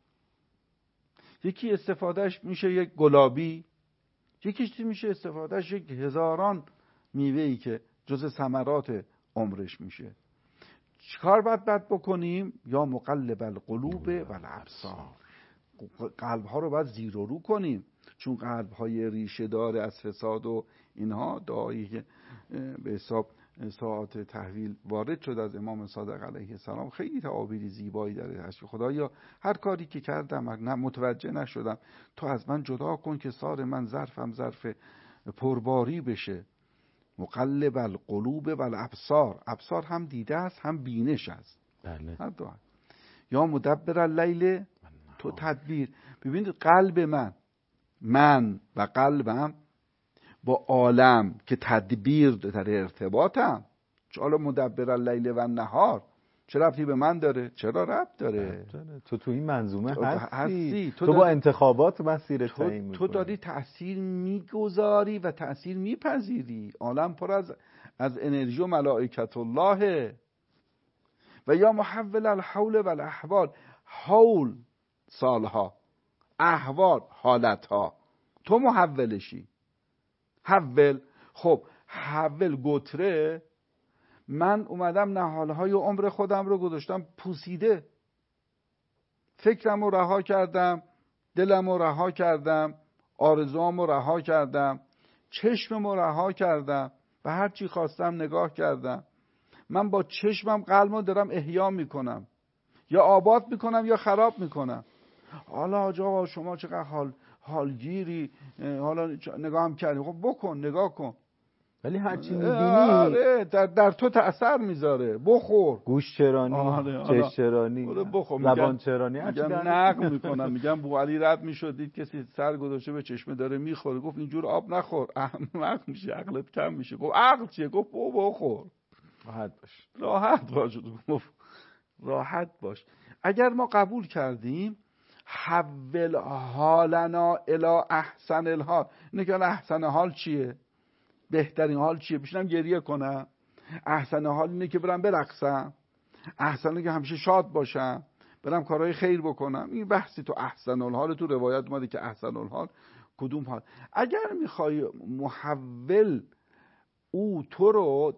Speaker 1: یکی استفادهش میشه یک گلابی، یکی میشه استفادهش یک هزاران میوه‌ای که جز ثمرات عمرش میشه. چیکار باید باید بکنیم؟ یا مقلب القلوب و الابصار، قلب ها رو باید زیر و رو کنیم، چون قلب های ریشه دار از فساد و اینها، دعایی که به حساب ساعت تحویل وارد شد از امام صادق علیه السلام خیلی تعابیر زیبایی داره. هست خدایا هر کاری که کردم نه متوجه نشدم، تو از من جدا کن که سار من ظرفم ظرف پرباری بشه. مقلب القلوب و الابصار، ابصار هم دیده است هم بینش است.
Speaker 2: بله.
Speaker 1: هر دو. یا مدبر اللیل، تو تدبیر. ببینید قلب من من و قلبم با عالم که تدبیر در ارتباطم. حالا مدبر اللیل و النهار چه ربطی به من داره؟ چرا ربط داره؟
Speaker 2: تو تو این منظومه
Speaker 1: تو
Speaker 2: هستی,
Speaker 1: هستی.
Speaker 2: تو, تو با انتخابات مسیر تعیین می‌کنی.
Speaker 1: تو داری تأثیر میگذاری و تأثیر میپذیری. عالم پر از از انرژی و ملائکت الله. و یا محول الحول و الاحوال، حول سالها، احوال حالتها، تو محولشی. حول، خب حول گتره، من اومدم نهالهای عمر خودم رو گذاشتم پوسیده، فکرم رو رها کردم، دلم رو رها کردم، آرزوام رو رها کردم، چشمم رو رها کردم، به هر چی خواستم نگاه کردم. من با چشمم قلبم دارم احیا میکنم، یا آباد میکنم یا خراب میکنم. حالا آجا شما چقدر حال حالگیری، حالا نگاه کردی، خب بکن نگاه کن،
Speaker 2: ولی هرچی میبینی
Speaker 1: آره در, در تو تأثیر میذاره. بخور
Speaker 2: گوش چرانی،
Speaker 1: آره
Speaker 2: چش چرانی، زبان چرانی، هرچی
Speaker 1: میگم نقل میکنم. میگم بو علی رد میشد دید کسی سر گذاشته به چشمه داره میخوره، گفت اینجور آب نخور احمق میشه، عقلت کم میشه. گفت عقل چیه؟ گفت بو بخور، راحت باش، راحت باش. گفت راحت باش. اگر ما قبول کردیم حول حالنا الی احسن الحال، اینه که احسن حال چیه؟ بهترین حال چیه؟ بشینم گریه کنم؟ احسن حال اینه که برم برقصم؟ احسنه که همیشه شاد باشم، برم کارهای خیر بکنم؟ این بحثی تو احسن الحال تو روایت اومده که احسن الحال کدوم حال. اگر میخوای محول او تو رو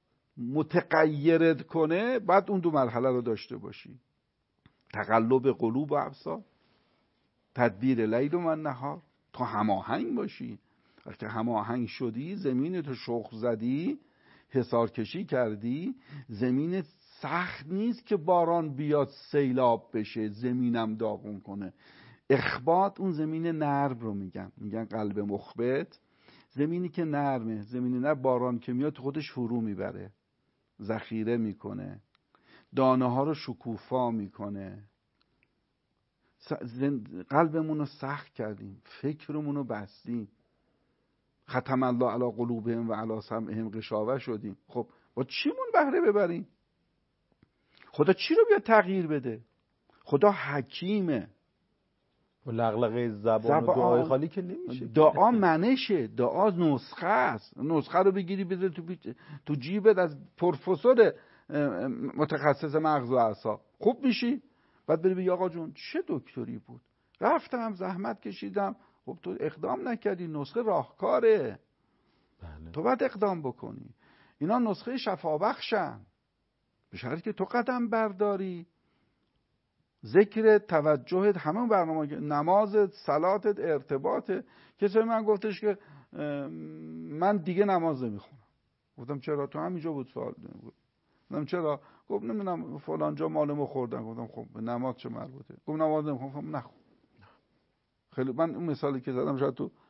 Speaker 1: متغیرت کنه، بعد اون دو مرحله رو داشته باشی: تقلب قلوب و ابصار، تدبیر لیل و نهار. تو هماهنگ باشی. وقتی هماهنگ شدی، زمین تو شخم زدی، حصار کشی کردی، زمین سخت نیست که باران بیاد سیلاب بشه، زمینم داغون کنه. اخبات اون زمین نرم رو میگن، میگن قلب مخبت. زمینی که نرمه، زمینی نه باران که میاد خودش فرو میبره، ذخیره میکنه، دانه ها رو شکوفا میکنه. قلبمون رو سخت کردیم، فکرمون رو بستیم، ختم الله علی قلوبهم و علی سمعهم غشاوه شدیم. خب با چیمون بهره ببریم؟ خدا چی رو بیاد تغییر بده؟ خدا حکیمه.
Speaker 2: و لغلقه زبان و دعای خالی که نمیشه.
Speaker 1: دعا منشه، دعا نسخه است. نسخه رو بگیری بذاری تو بیت... تو جیبت از پروفسور متخصص مغز و اعصاب، خوب میشی. بعد بری بگی آقا جون چه دکتری بود، رفتم زحمت کشیدم. خب تو اقدام نکردی، نسخه راهکاره. بله. تو باید اقدام بکنی. اینا نسخه شفابخشن، به شرطی که تو قدم برداری. ذکر، توجهت، همه برنامه، نمازت، صلاتت، ارتباطت. کسی من گفتش که من دیگه نماز نمیخونم. گفتم چرا؟ تو همینجا بود سوال بود. گفتم چرا؟ گفت نمیدونم فلان جا مالمو خوردن. گفتم خب به نماز چه مربوطه؟ گفت نماز نمیخونم. خب نخون. خیلی من اون مثالی که زدم شاید تو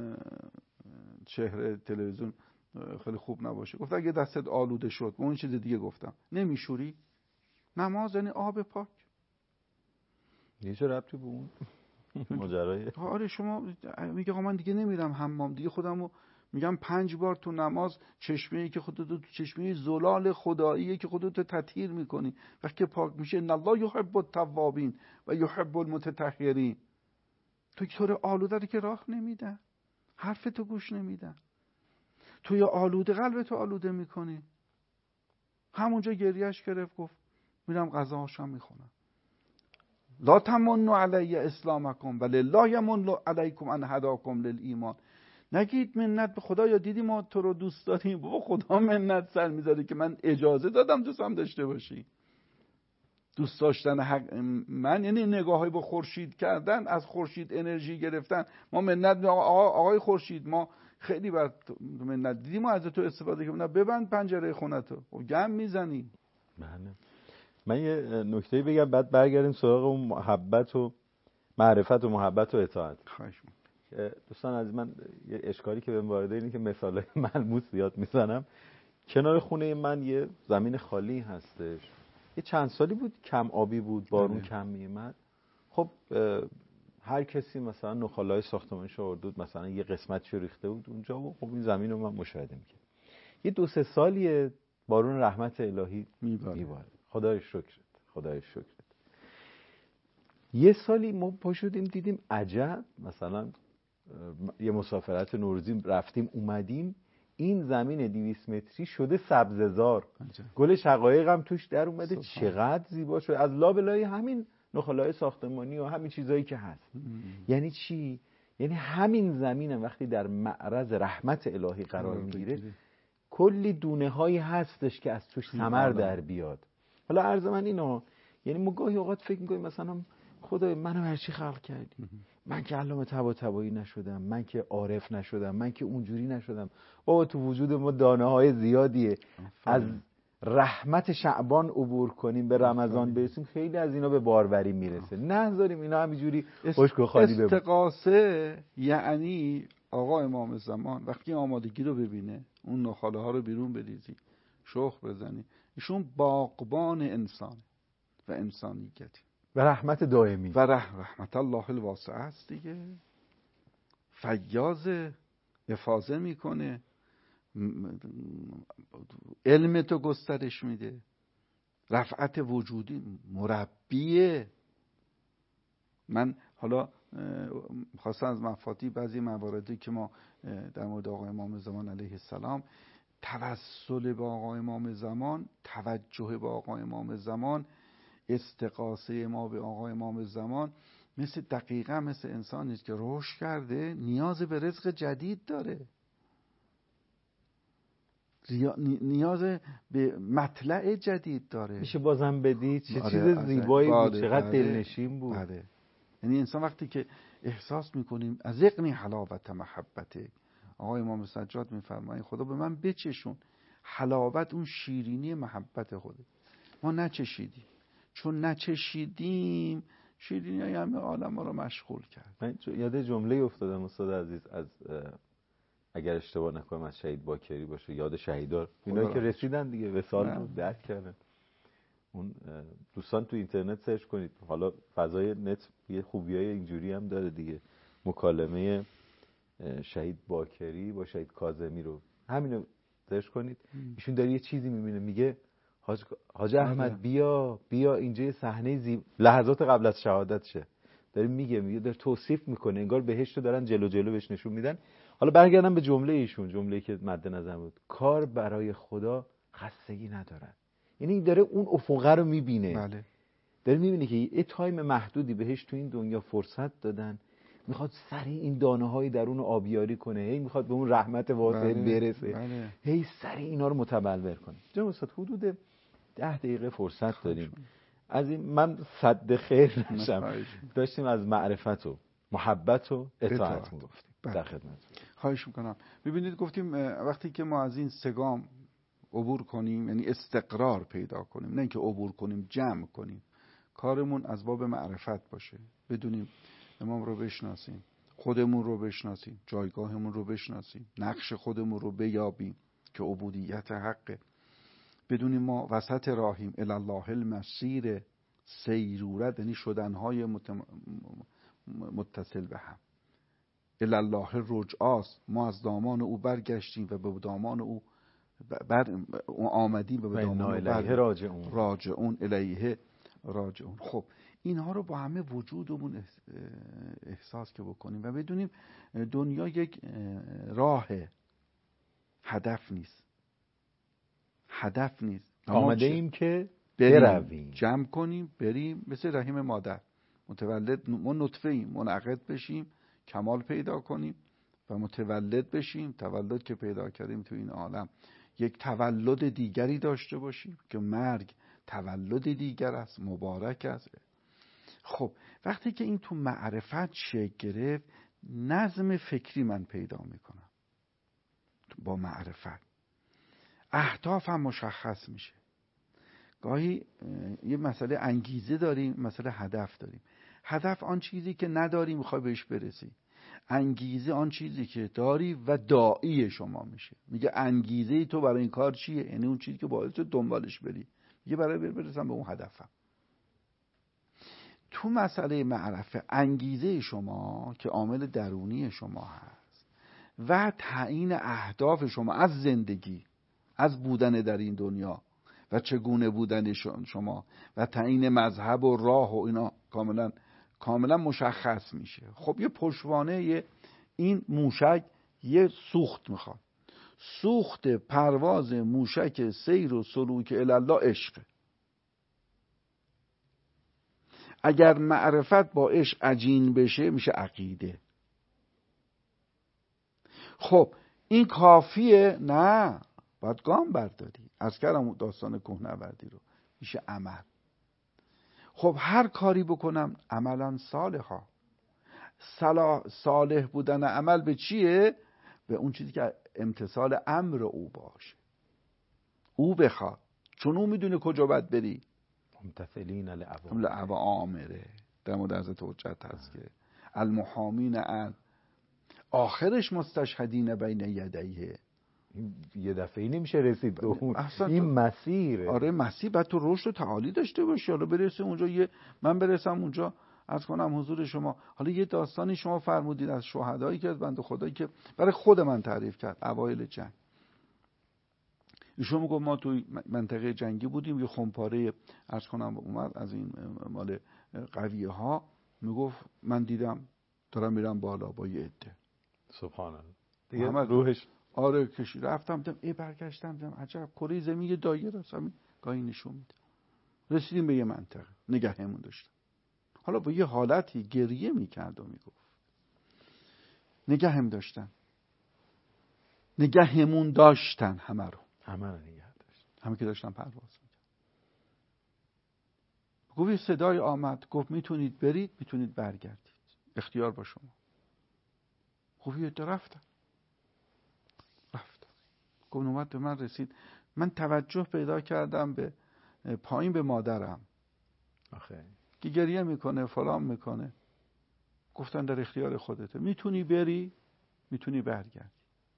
Speaker 1: چهره تلویزیون خیلی خوب نباشه. گفت اگه دستت آلوده شد، اون چیز دیگه گفتم، نمیشوری؟ نماز یعنی آب پاک.
Speaker 2: یه چه ربطی به اون ماجرای؟
Speaker 1: آره شما میگه آقا من دیگه نمیرم حمام، دیگه خودمو میگم پنج بار تو نماز چشمه‌ای که خودت تو چشمه زلال خداییه که خودت تطهیر میکنی، وقتی پاک میشه ان الله یحب التوابین و یحب المتطهرین. تو طور آلوده که راه نمیدن، حرف تو گوش نمیدن، تو یا آلوده قلبتو آلوده میکنی. همونجا گریهش گرفت، گفت میرم غذاهاشم میخونم. لا تمنوا علی اسلامکم ولله یمن علیکم ان هداکم للایمان. نگید منت به خدا، یا دیدی ما تو رو دوست داریم. بابا خدا منت سر میذاره که من اجازه دادم دوست هم داشته باشی. دوست داشتن حق من یعنی نگاهی با خورشید کردن، از خورشید انرژی گرفتن. ما منت آقا آقای خورشید، ما خیلی بر منت دیدیم، ما از تو استفاده کنیم. ببند پنجره خونتو، گم میزنی.
Speaker 2: بله. من یه نکته بگم بعد برگردیم سراغ اون محبت و معرفت و محبت و اطاعت.
Speaker 1: خواهش
Speaker 2: دوستان از من یه اشکالی که بهم وارده اینه که مثالای ملموس زیاد میزنم. کنار خونه من یه زمین خالی هستش. یه چند سالی بود کم آبی بود، بارون کم میومد. خب هر کسی مثلا نخاله‌های ساختمانش آورد مثلا یه قسمتش ریخته بود اونجا و خب این زمین رو من مشاهده می‌کردم. یه دو سه سالیه بارون رحمت الهی میباره. خدای شکرت، خدای شکرت. یه سالی ما پا شدیم دیدیم عجب، مثلا یه مسافرت نوروزی رفتیم اومدیم، این زمین دویست متری شده سبززار، گل شقایق هم توش در اومده. چقدر زیبا شده از لابلای همین نخاله‌های ساختمانی و همین چیزایی که هست. ام. یعنی چی؟ یعنی همین زمین وقتی در معرض رحمت الهی قرار میگیره کلی دونه هایی هستش که از توش ثمر در بیاد. حالا عرض من اینو، یعنی ما گاهی اوقات فکر می‌کنیم مثلا خدای منو هر چی خلق کردی، من که علامه طباطبایی نشدم، من که عارف نشدم، من که اونجوری نشدم. بابا تو وجود ما دانه های زیادیه. از رحمت شعبان عبور کنیم به رمضان برسیم، خیلی از اینا به باروری میرسه. نذاریم اینا همینجوری خشک و خالی بمونه.
Speaker 1: استقاسه یعنی آقا امام زمان وقتی آمادگی رو ببینه، اون نخاله ها رو بیرون بریزی، شخ بزنی، ایشون باغبان انسان و انسانیتی
Speaker 2: و رحمت دائمی
Speaker 1: و رح... رحمت الله الواسعه است دیگه. فیاض افاضه میکنه، علم تو گسترش میده، رفعت وجودی، مربیه. من حالا خواستم از مفاتی بعضی مواردی که ما در مورد آقا امام زمان علیه السلام، توسل به آقا امام زمان، توجه به آقا امام زمان، استغاثه ما به آقا امام زمان، مثل دقیقا مثل انسانی است که رشد کرده، نیاز به رزق جدید داره، نیاز به مطلع جدید داره.
Speaker 2: میشه بازم بدید چه
Speaker 1: آره،
Speaker 2: چیز زیبایی بود، چقدر
Speaker 1: بله،
Speaker 2: دلنشین بود.
Speaker 1: بله. یعنی انسان وقتی که احساس میکنیم از اقنی حلاوت محبته، آقای امام سجاد میفرمایند خدا به من بچشون حلاوت، اون شیرینی محبت خوده. ما نچشیدیم، چون نچشیدیم شیرینی های همه عالم ما رو مشغول کرد.
Speaker 2: من یاد جمله افتادم استاد عزیز، از اگر اشتباه نکنم از شهید باکری باشه، یاد شهیدار اینا که رسیدن دیگه وصال رو درک کردن. اون دوستان تو اینترنت سرچ کنید، حالا فضای نت یه خوبیای اینجوری هم داره دیگه، مکالمه شهید باکری با شهید کاظمی رو همینو سرچ کنید. ایشون داره یه چیزی میبینه، میگه حاج حاج احمد بیا بیا اینجا یه صحنه زیب... لحظات قبل از شهادتشه داره میگه، میگه داره توصیف میکنه، انگار بهشت رو دارن جلو جلو بهش نشون میدن. حالا برگردم به جمله ایشون، جمله‌ای که مد نظر بود، کار برای خدا خستگی نداره. یعنی داره اون افقه رو میبینه.
Speaker 1: بله.
Speaker 2: داره میبینه که یه تایم محدودی بهش تو این دنیا فرصت دادن، میخواد سریع این دانه های درون آبیاری کنه، هی میخواد به اون رحمت واسع
Speaker 1: بله.
Speaker 2: برسه،
Speaker 1: بله.
Speaker 2: هی سریع اینا رو متبلور کنه. جناب استاد حدود ده دقیقه فرصت داریم. از این من صد خیر نشم، داشتیم از معرفت و محبت و اطاعت میگفتیم. در خدمت.
Speaker 1: خواهش میکنم. ببینید گفتیم وقتی که ما از این سگام عبور کنیم، یعنی استقرار پیدا کنیم، نه اینکه عبور کنیم، جمع کنیم. کارمون از باب معرفت باشه، بدونیم امام رو بشناسیم، خودمون رو بشناسیم، جایگاهمون رو بشناسیم، نقش خودمون رو بیابیم که عبودیت حقه. بدونیم ما وسط راهیم، الی الله المسیر، سیرورت یعنی شدنهای متم... متصل به هم. الی الله رجعاست، ما از دامان او برگشتیم و به دامان او بر آمدیم و به دامان او بر
Speaker 2: راجعون
Speaker 1: راجعون الیه راجعون. خب اینها رو با همه وجودمون احساس که بکنیم و بدونیم دنیا یک راه، هدف نیست، هدف نیست.
Speaker 2: آمده ایم که
Speaker 1: برویم، جمع کنیم، بریم، مثل رحم مادر متولد، ما نطفه ایم، منعقد بشیم، کمال پیدا کنیم و متولد بشیم. تولد که پیدا کردیم تو این عالم یک تولد دیگری داشته باشیم که مرگ تولد دیگر است، مبارک است. خب وقتی که این تو معرفت شکل گرفت، نظم فکری من پیدا میکنم با معرفت، اهدافم مشخص میشه. گاهی یه مسئله انگیزه داریم، مسئله هدف داریم. هدف آن چیزی که نداری میخوای بهش برسی، انگیزه آن چیزی که داری و داعی شما میشه. میگه انگیزه تو برای این کار چیه؟ یعنی اون چیزی که باعث تو دنبالش بری. میگه برای برسم به اون هدفم. تو مسئله معرفه انگیزه شما که عامل درونی شما هست و تعیین اهداف شما از زندگی، از بودن در این دنیا و چگونه بودن شما و تعیین مذهب و راه و اینا کاملا کاملا مشخص میشه. خب یه پشتوانه یه این موشک یه سوخت میخواد. سوخت پرواز موشک سیر و سلوک الله عشق. اگر معرفت با عشق عجین بشه میشه عقیده. خب این کافیه؟ نه، باید گام برداری. از کردم داستان کوهنوردی رو، میشه عمل. خب هر کاری بکنم عملا صالحا. صالح بودن عمل به چیه؟ به اون چیزی که امتثال امر او باشه، او بخواد، چون او میدونه کجا باید بری.
Speaker 2: ممتثلین
Speaker 1: لأوامره در مورد حضرت حجت هست که المحامین ان، آخرش مستشهدین بین یدیه.
Speaker 2: یه دفعه نمیشه رسید به اون این مسیر.
Speaker 1: آره مسیر باید تو رشد و تعالی داشته باشی. حالا برسه اونجا، یه من برسم اونجا از کنم حضور شما. حالا یه داستانی شما فرمودید از شهدایی که از بنده خدایی که برای خود من تعریف کرد اوایل جنگ. ایشون میگه ما توی منطقه جنگی بودیم، یه خمپاره از کنم اومد از این مال قویه ها، میگفت من دیدم دارم میرم بالا با یه عده.
Speaker 2: سبحان الله. دیگه روحش
Speaker 1: آره کشی. رفتم دیدم ای برگشتم دیدم عجب کره زمین یه دایره است، همین گاهی نشون میده. رسیدیم به یه منطقه، نگهمون داشتن. حالا با یه حالتی گریه میکرد و میگفت نگهم داشتن، نگهمون داشتن همه رو،
Speaker 2: همه رو نگه داشتن،
Speaker 1: همه که داشتن پرواز میکرد. گفت یه صدای آمد، گفت میتونید برید، میتونید برگردید، اختیار با شما. گفت یه عده رفتن رفتن گفت اومد به من رسید، من توجه پیدا کردم به پایین به مادرم
Speaker 2: آخه
Speaker 1: که گریه میکنه فلان میکنه. گفتن در اختیار خودته، میتونی بری میتونی برگردی.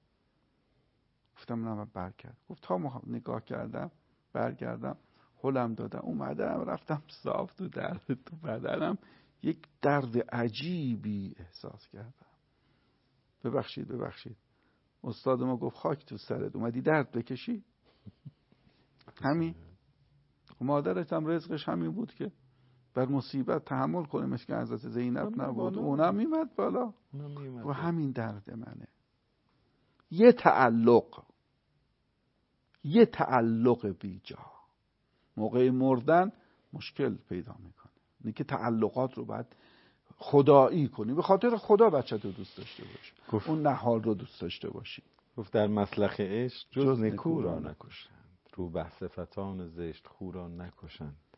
Speaker 1: گفتم نه برگرد. گفت تا نگاه کردم برگردم، هلم دادم اومدم رفتم صاف تو درد تو بدنم یک درد عجیبی احساس کردم. ببخشید ببخشید استاد ما گفت خاک تو سرت، اومدی درد بکشی. همین مادرت هم رزقش همین بود که بر مصیبت تحمل کنه، مثل که حضرت زینب نبود، اونم میمد بالا و همین درد منه. یه تعلق یه تعلق بیجا موقع مردن مشکل پیدا میکنه. اینه که تعلقات رو باید خدایی کنی، به خاطر خدا بچت رو دوست داشته باشی، اون نهال رو دوست داشته باشی.
Speaker 2: گفت در مسلخ عشق جز, جز نکو را نکشند، رو به صفتان زشت خو را نکشند.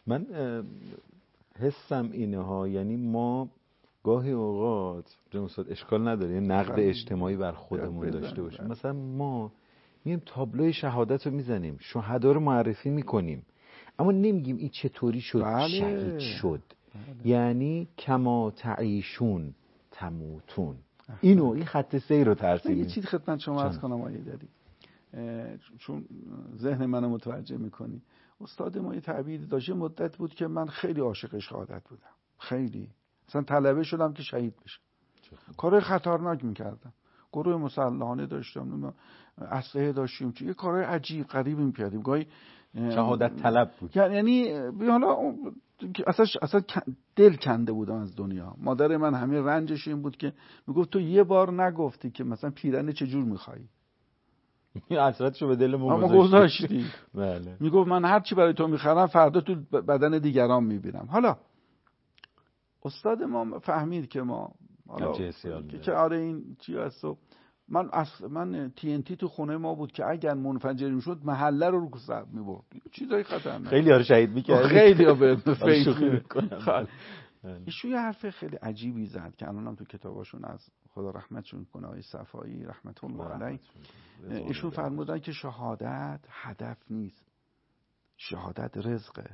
Speaker 2: من حسم اینه ها، یعنی ما گاهی اوقات استاد اشکال نداره نقد اجتماعی بر خودمون داشته باشیم. مثلا ما میایم تابلوی شهادت رو میزنیم، شهدا رو معرفی میکنیم، اما نمیگیم این چطوری شد بله. شهید شد بله. یعنی کما تعیشون تموتون. اینو این خط سیر رو ترسیم.
Speaker 1: یه چیز خدمت شما عرض کنم آیه داری، چون ذهن منو متوجه میکنی. استاد ما یه تعبیر داشت، مدت بود که من خیلی عاشق شهادت بودم، خیلی مثلا طلبه شدم که شهید بشم. کارهای خطرناک میکردم، گروه مسلحانه داشتم، اسلحه داشتیم، چه یه کارهای عجیب غریب میکردیم. گاهی
Speaker 2: شهادت طلب بود،
Speaker 1: یعنی حالا اصلا اصلا دل کنده بودم از دنیا. مادر من همه رنجش این بود که میگفت تو یه بار نگفتی که مثلا پیرنه چجور میخوایی،
Speaker 2: حسرتشو به دل ما
Speaker 1: گذاشتی.
Speaker 2: بله.
Speaker 1: میگفت من هر چی برای تو میخرم فردا تو بدن دیگران میبینم. حالا استاد ما فهمید که ما حالا که, که آره این چی هست. من اصلا من تی ان تی تو خونه ما بود که اگر منفجر میشد محله رو رو سر میبرد، چیزای خطرناک.
Speaker 2: خیلی ها رو شهید میکرد،
Speaker 1: خیلی ها به فیس میکنن. ایشون یه حرف خیلی عجیبی زد که الانم تو کتاباشون از خدا رحمتشون کنه آقای صفایی رحمت الله علیه، ایشون فرمودن که شهادت هدف نیست، شهادت رزقه.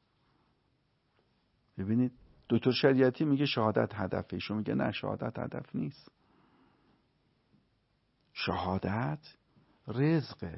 Speaker 1: ببینید دکتر شریعتی میگه شهادت هدفه، ایشون میگه نه، شهادت هدف نیست، شهادت رزقه،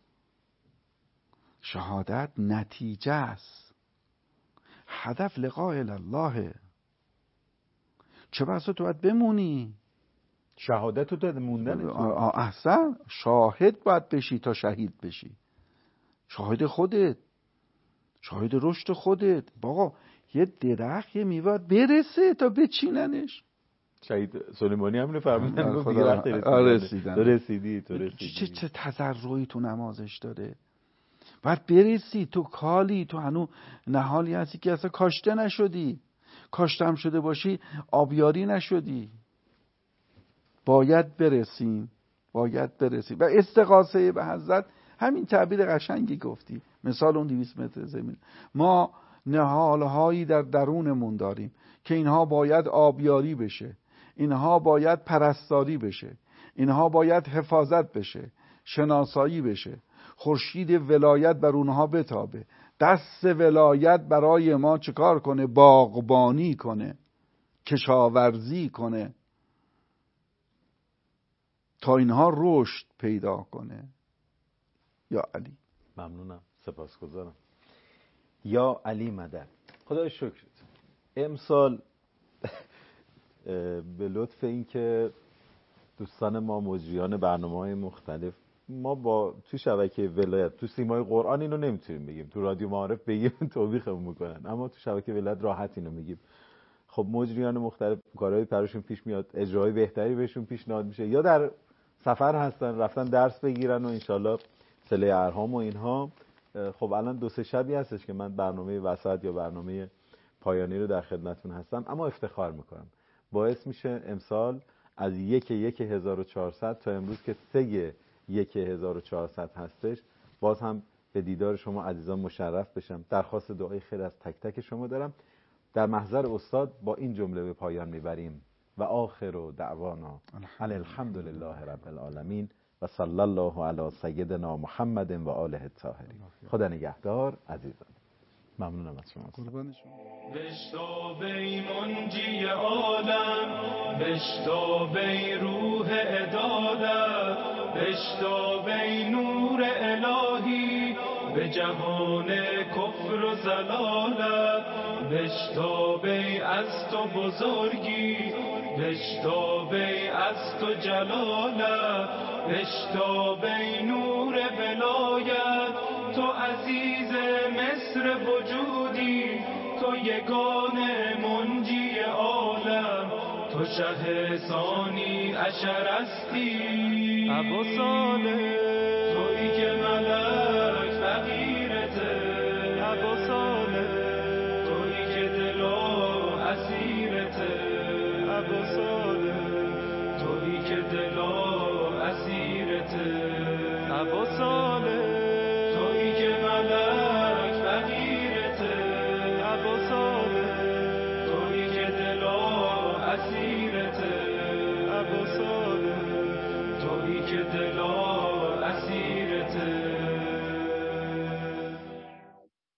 Speaker 1: شهادت نتیجه است، هدف لقاء الله. چه بسا تو باید بمونی،
Speaker 2: شهادت رو داده موندن.
Speaker 1: احسن، شاهد باید بشی تا شهید بشی، شاهد خودت، شاهد رشد خودت. باقا یه درخت یه میوه برسه تا بچیننش.
Speaker 2: شهید سلیمانی همینو فرمودن، گفت دیگه وقت
Speaker 1: رسیدن.
Speaker 2: تو رسیدی تو رسیدی.
Speaker 1: چه چه تضرعی تو نمازش داره. باید برسی، تو کالی، تو هنو نهالی هستی که اصلا کاشته نشدی، کاشته هم شده باشی آبیاری نشدی. باید برسیم، باید برسیم. و استغاثه به حضرت همین تعبیر قشنگی گفتی، مثال اون دویست متر زمین. ما نهالهایی در درونمون داریم که اینها باید آبیاری بشه، اینها باید پرستاری بشه، اینها باید حفاظت بشه، شناسایی بشه، خورشید ولایت بر اونها بتابه، دست ولایت برای ما چیکار کنه؟ باغبانی کنه، کشاورزی کنه تا اینها رشد پیدا کنه. یا علی.
Speaker 2: ممنونم، سپاسگزارم. یا علی مدد. خدای شکرت. امسال به لطف این که دوستان ما مجریان برنامه‌های مختلف، ما با تو شبکه ولایت تو سیمای قرآن اینو نمیتونیم بگیم، تو رادیو معارف بگیم توبیخمون میکنن، اما تو شبکه ولایت راحت اینو میگیم. خب مجریان مختلف کارهای براشون پیش میاد، اجرای بهتری بهشون پیشنهاد میشه، یا در سفر هستن رفتن درس بگیرن و انشالله صله ارحام و اینها. خب الان دو سه شبی هستش که من برنامه وسط یا برنامه پایانی رو در خدمتتون هستم، اما افتخار میکنم باعث میشه امسال از یک یک هزار و چهارصد تا امروز که سه یک هزار و چهارصد هستش باز هم به دیدار شما عزیزان مشرف بشم. درخواست دعای خیر از تک تک شما دارم. در محضر استاد با این جمله به پایان میبریم: و آخر و دعوانا الحمد لله رب العالمین و صلی الله علی سیدنا محمد و آله الطاهرین. خدا نگهدار عزیزان. ممنونم از شما.
Speaker 1: قربان شما.
Speaker 3: بشتابی منجی عالم، بشتابی روح عدالت، بشتابی نور الهی به جهان کفر و زلالت، بشتابی از تو بزرگی، بشتابی از تو جلالت، بشتابی نور ولایت، تو عزیز مصر وجودی، تو یگان منجی عالم، تو شه ثانی عشر هستی، ابو صالح تویی که ملک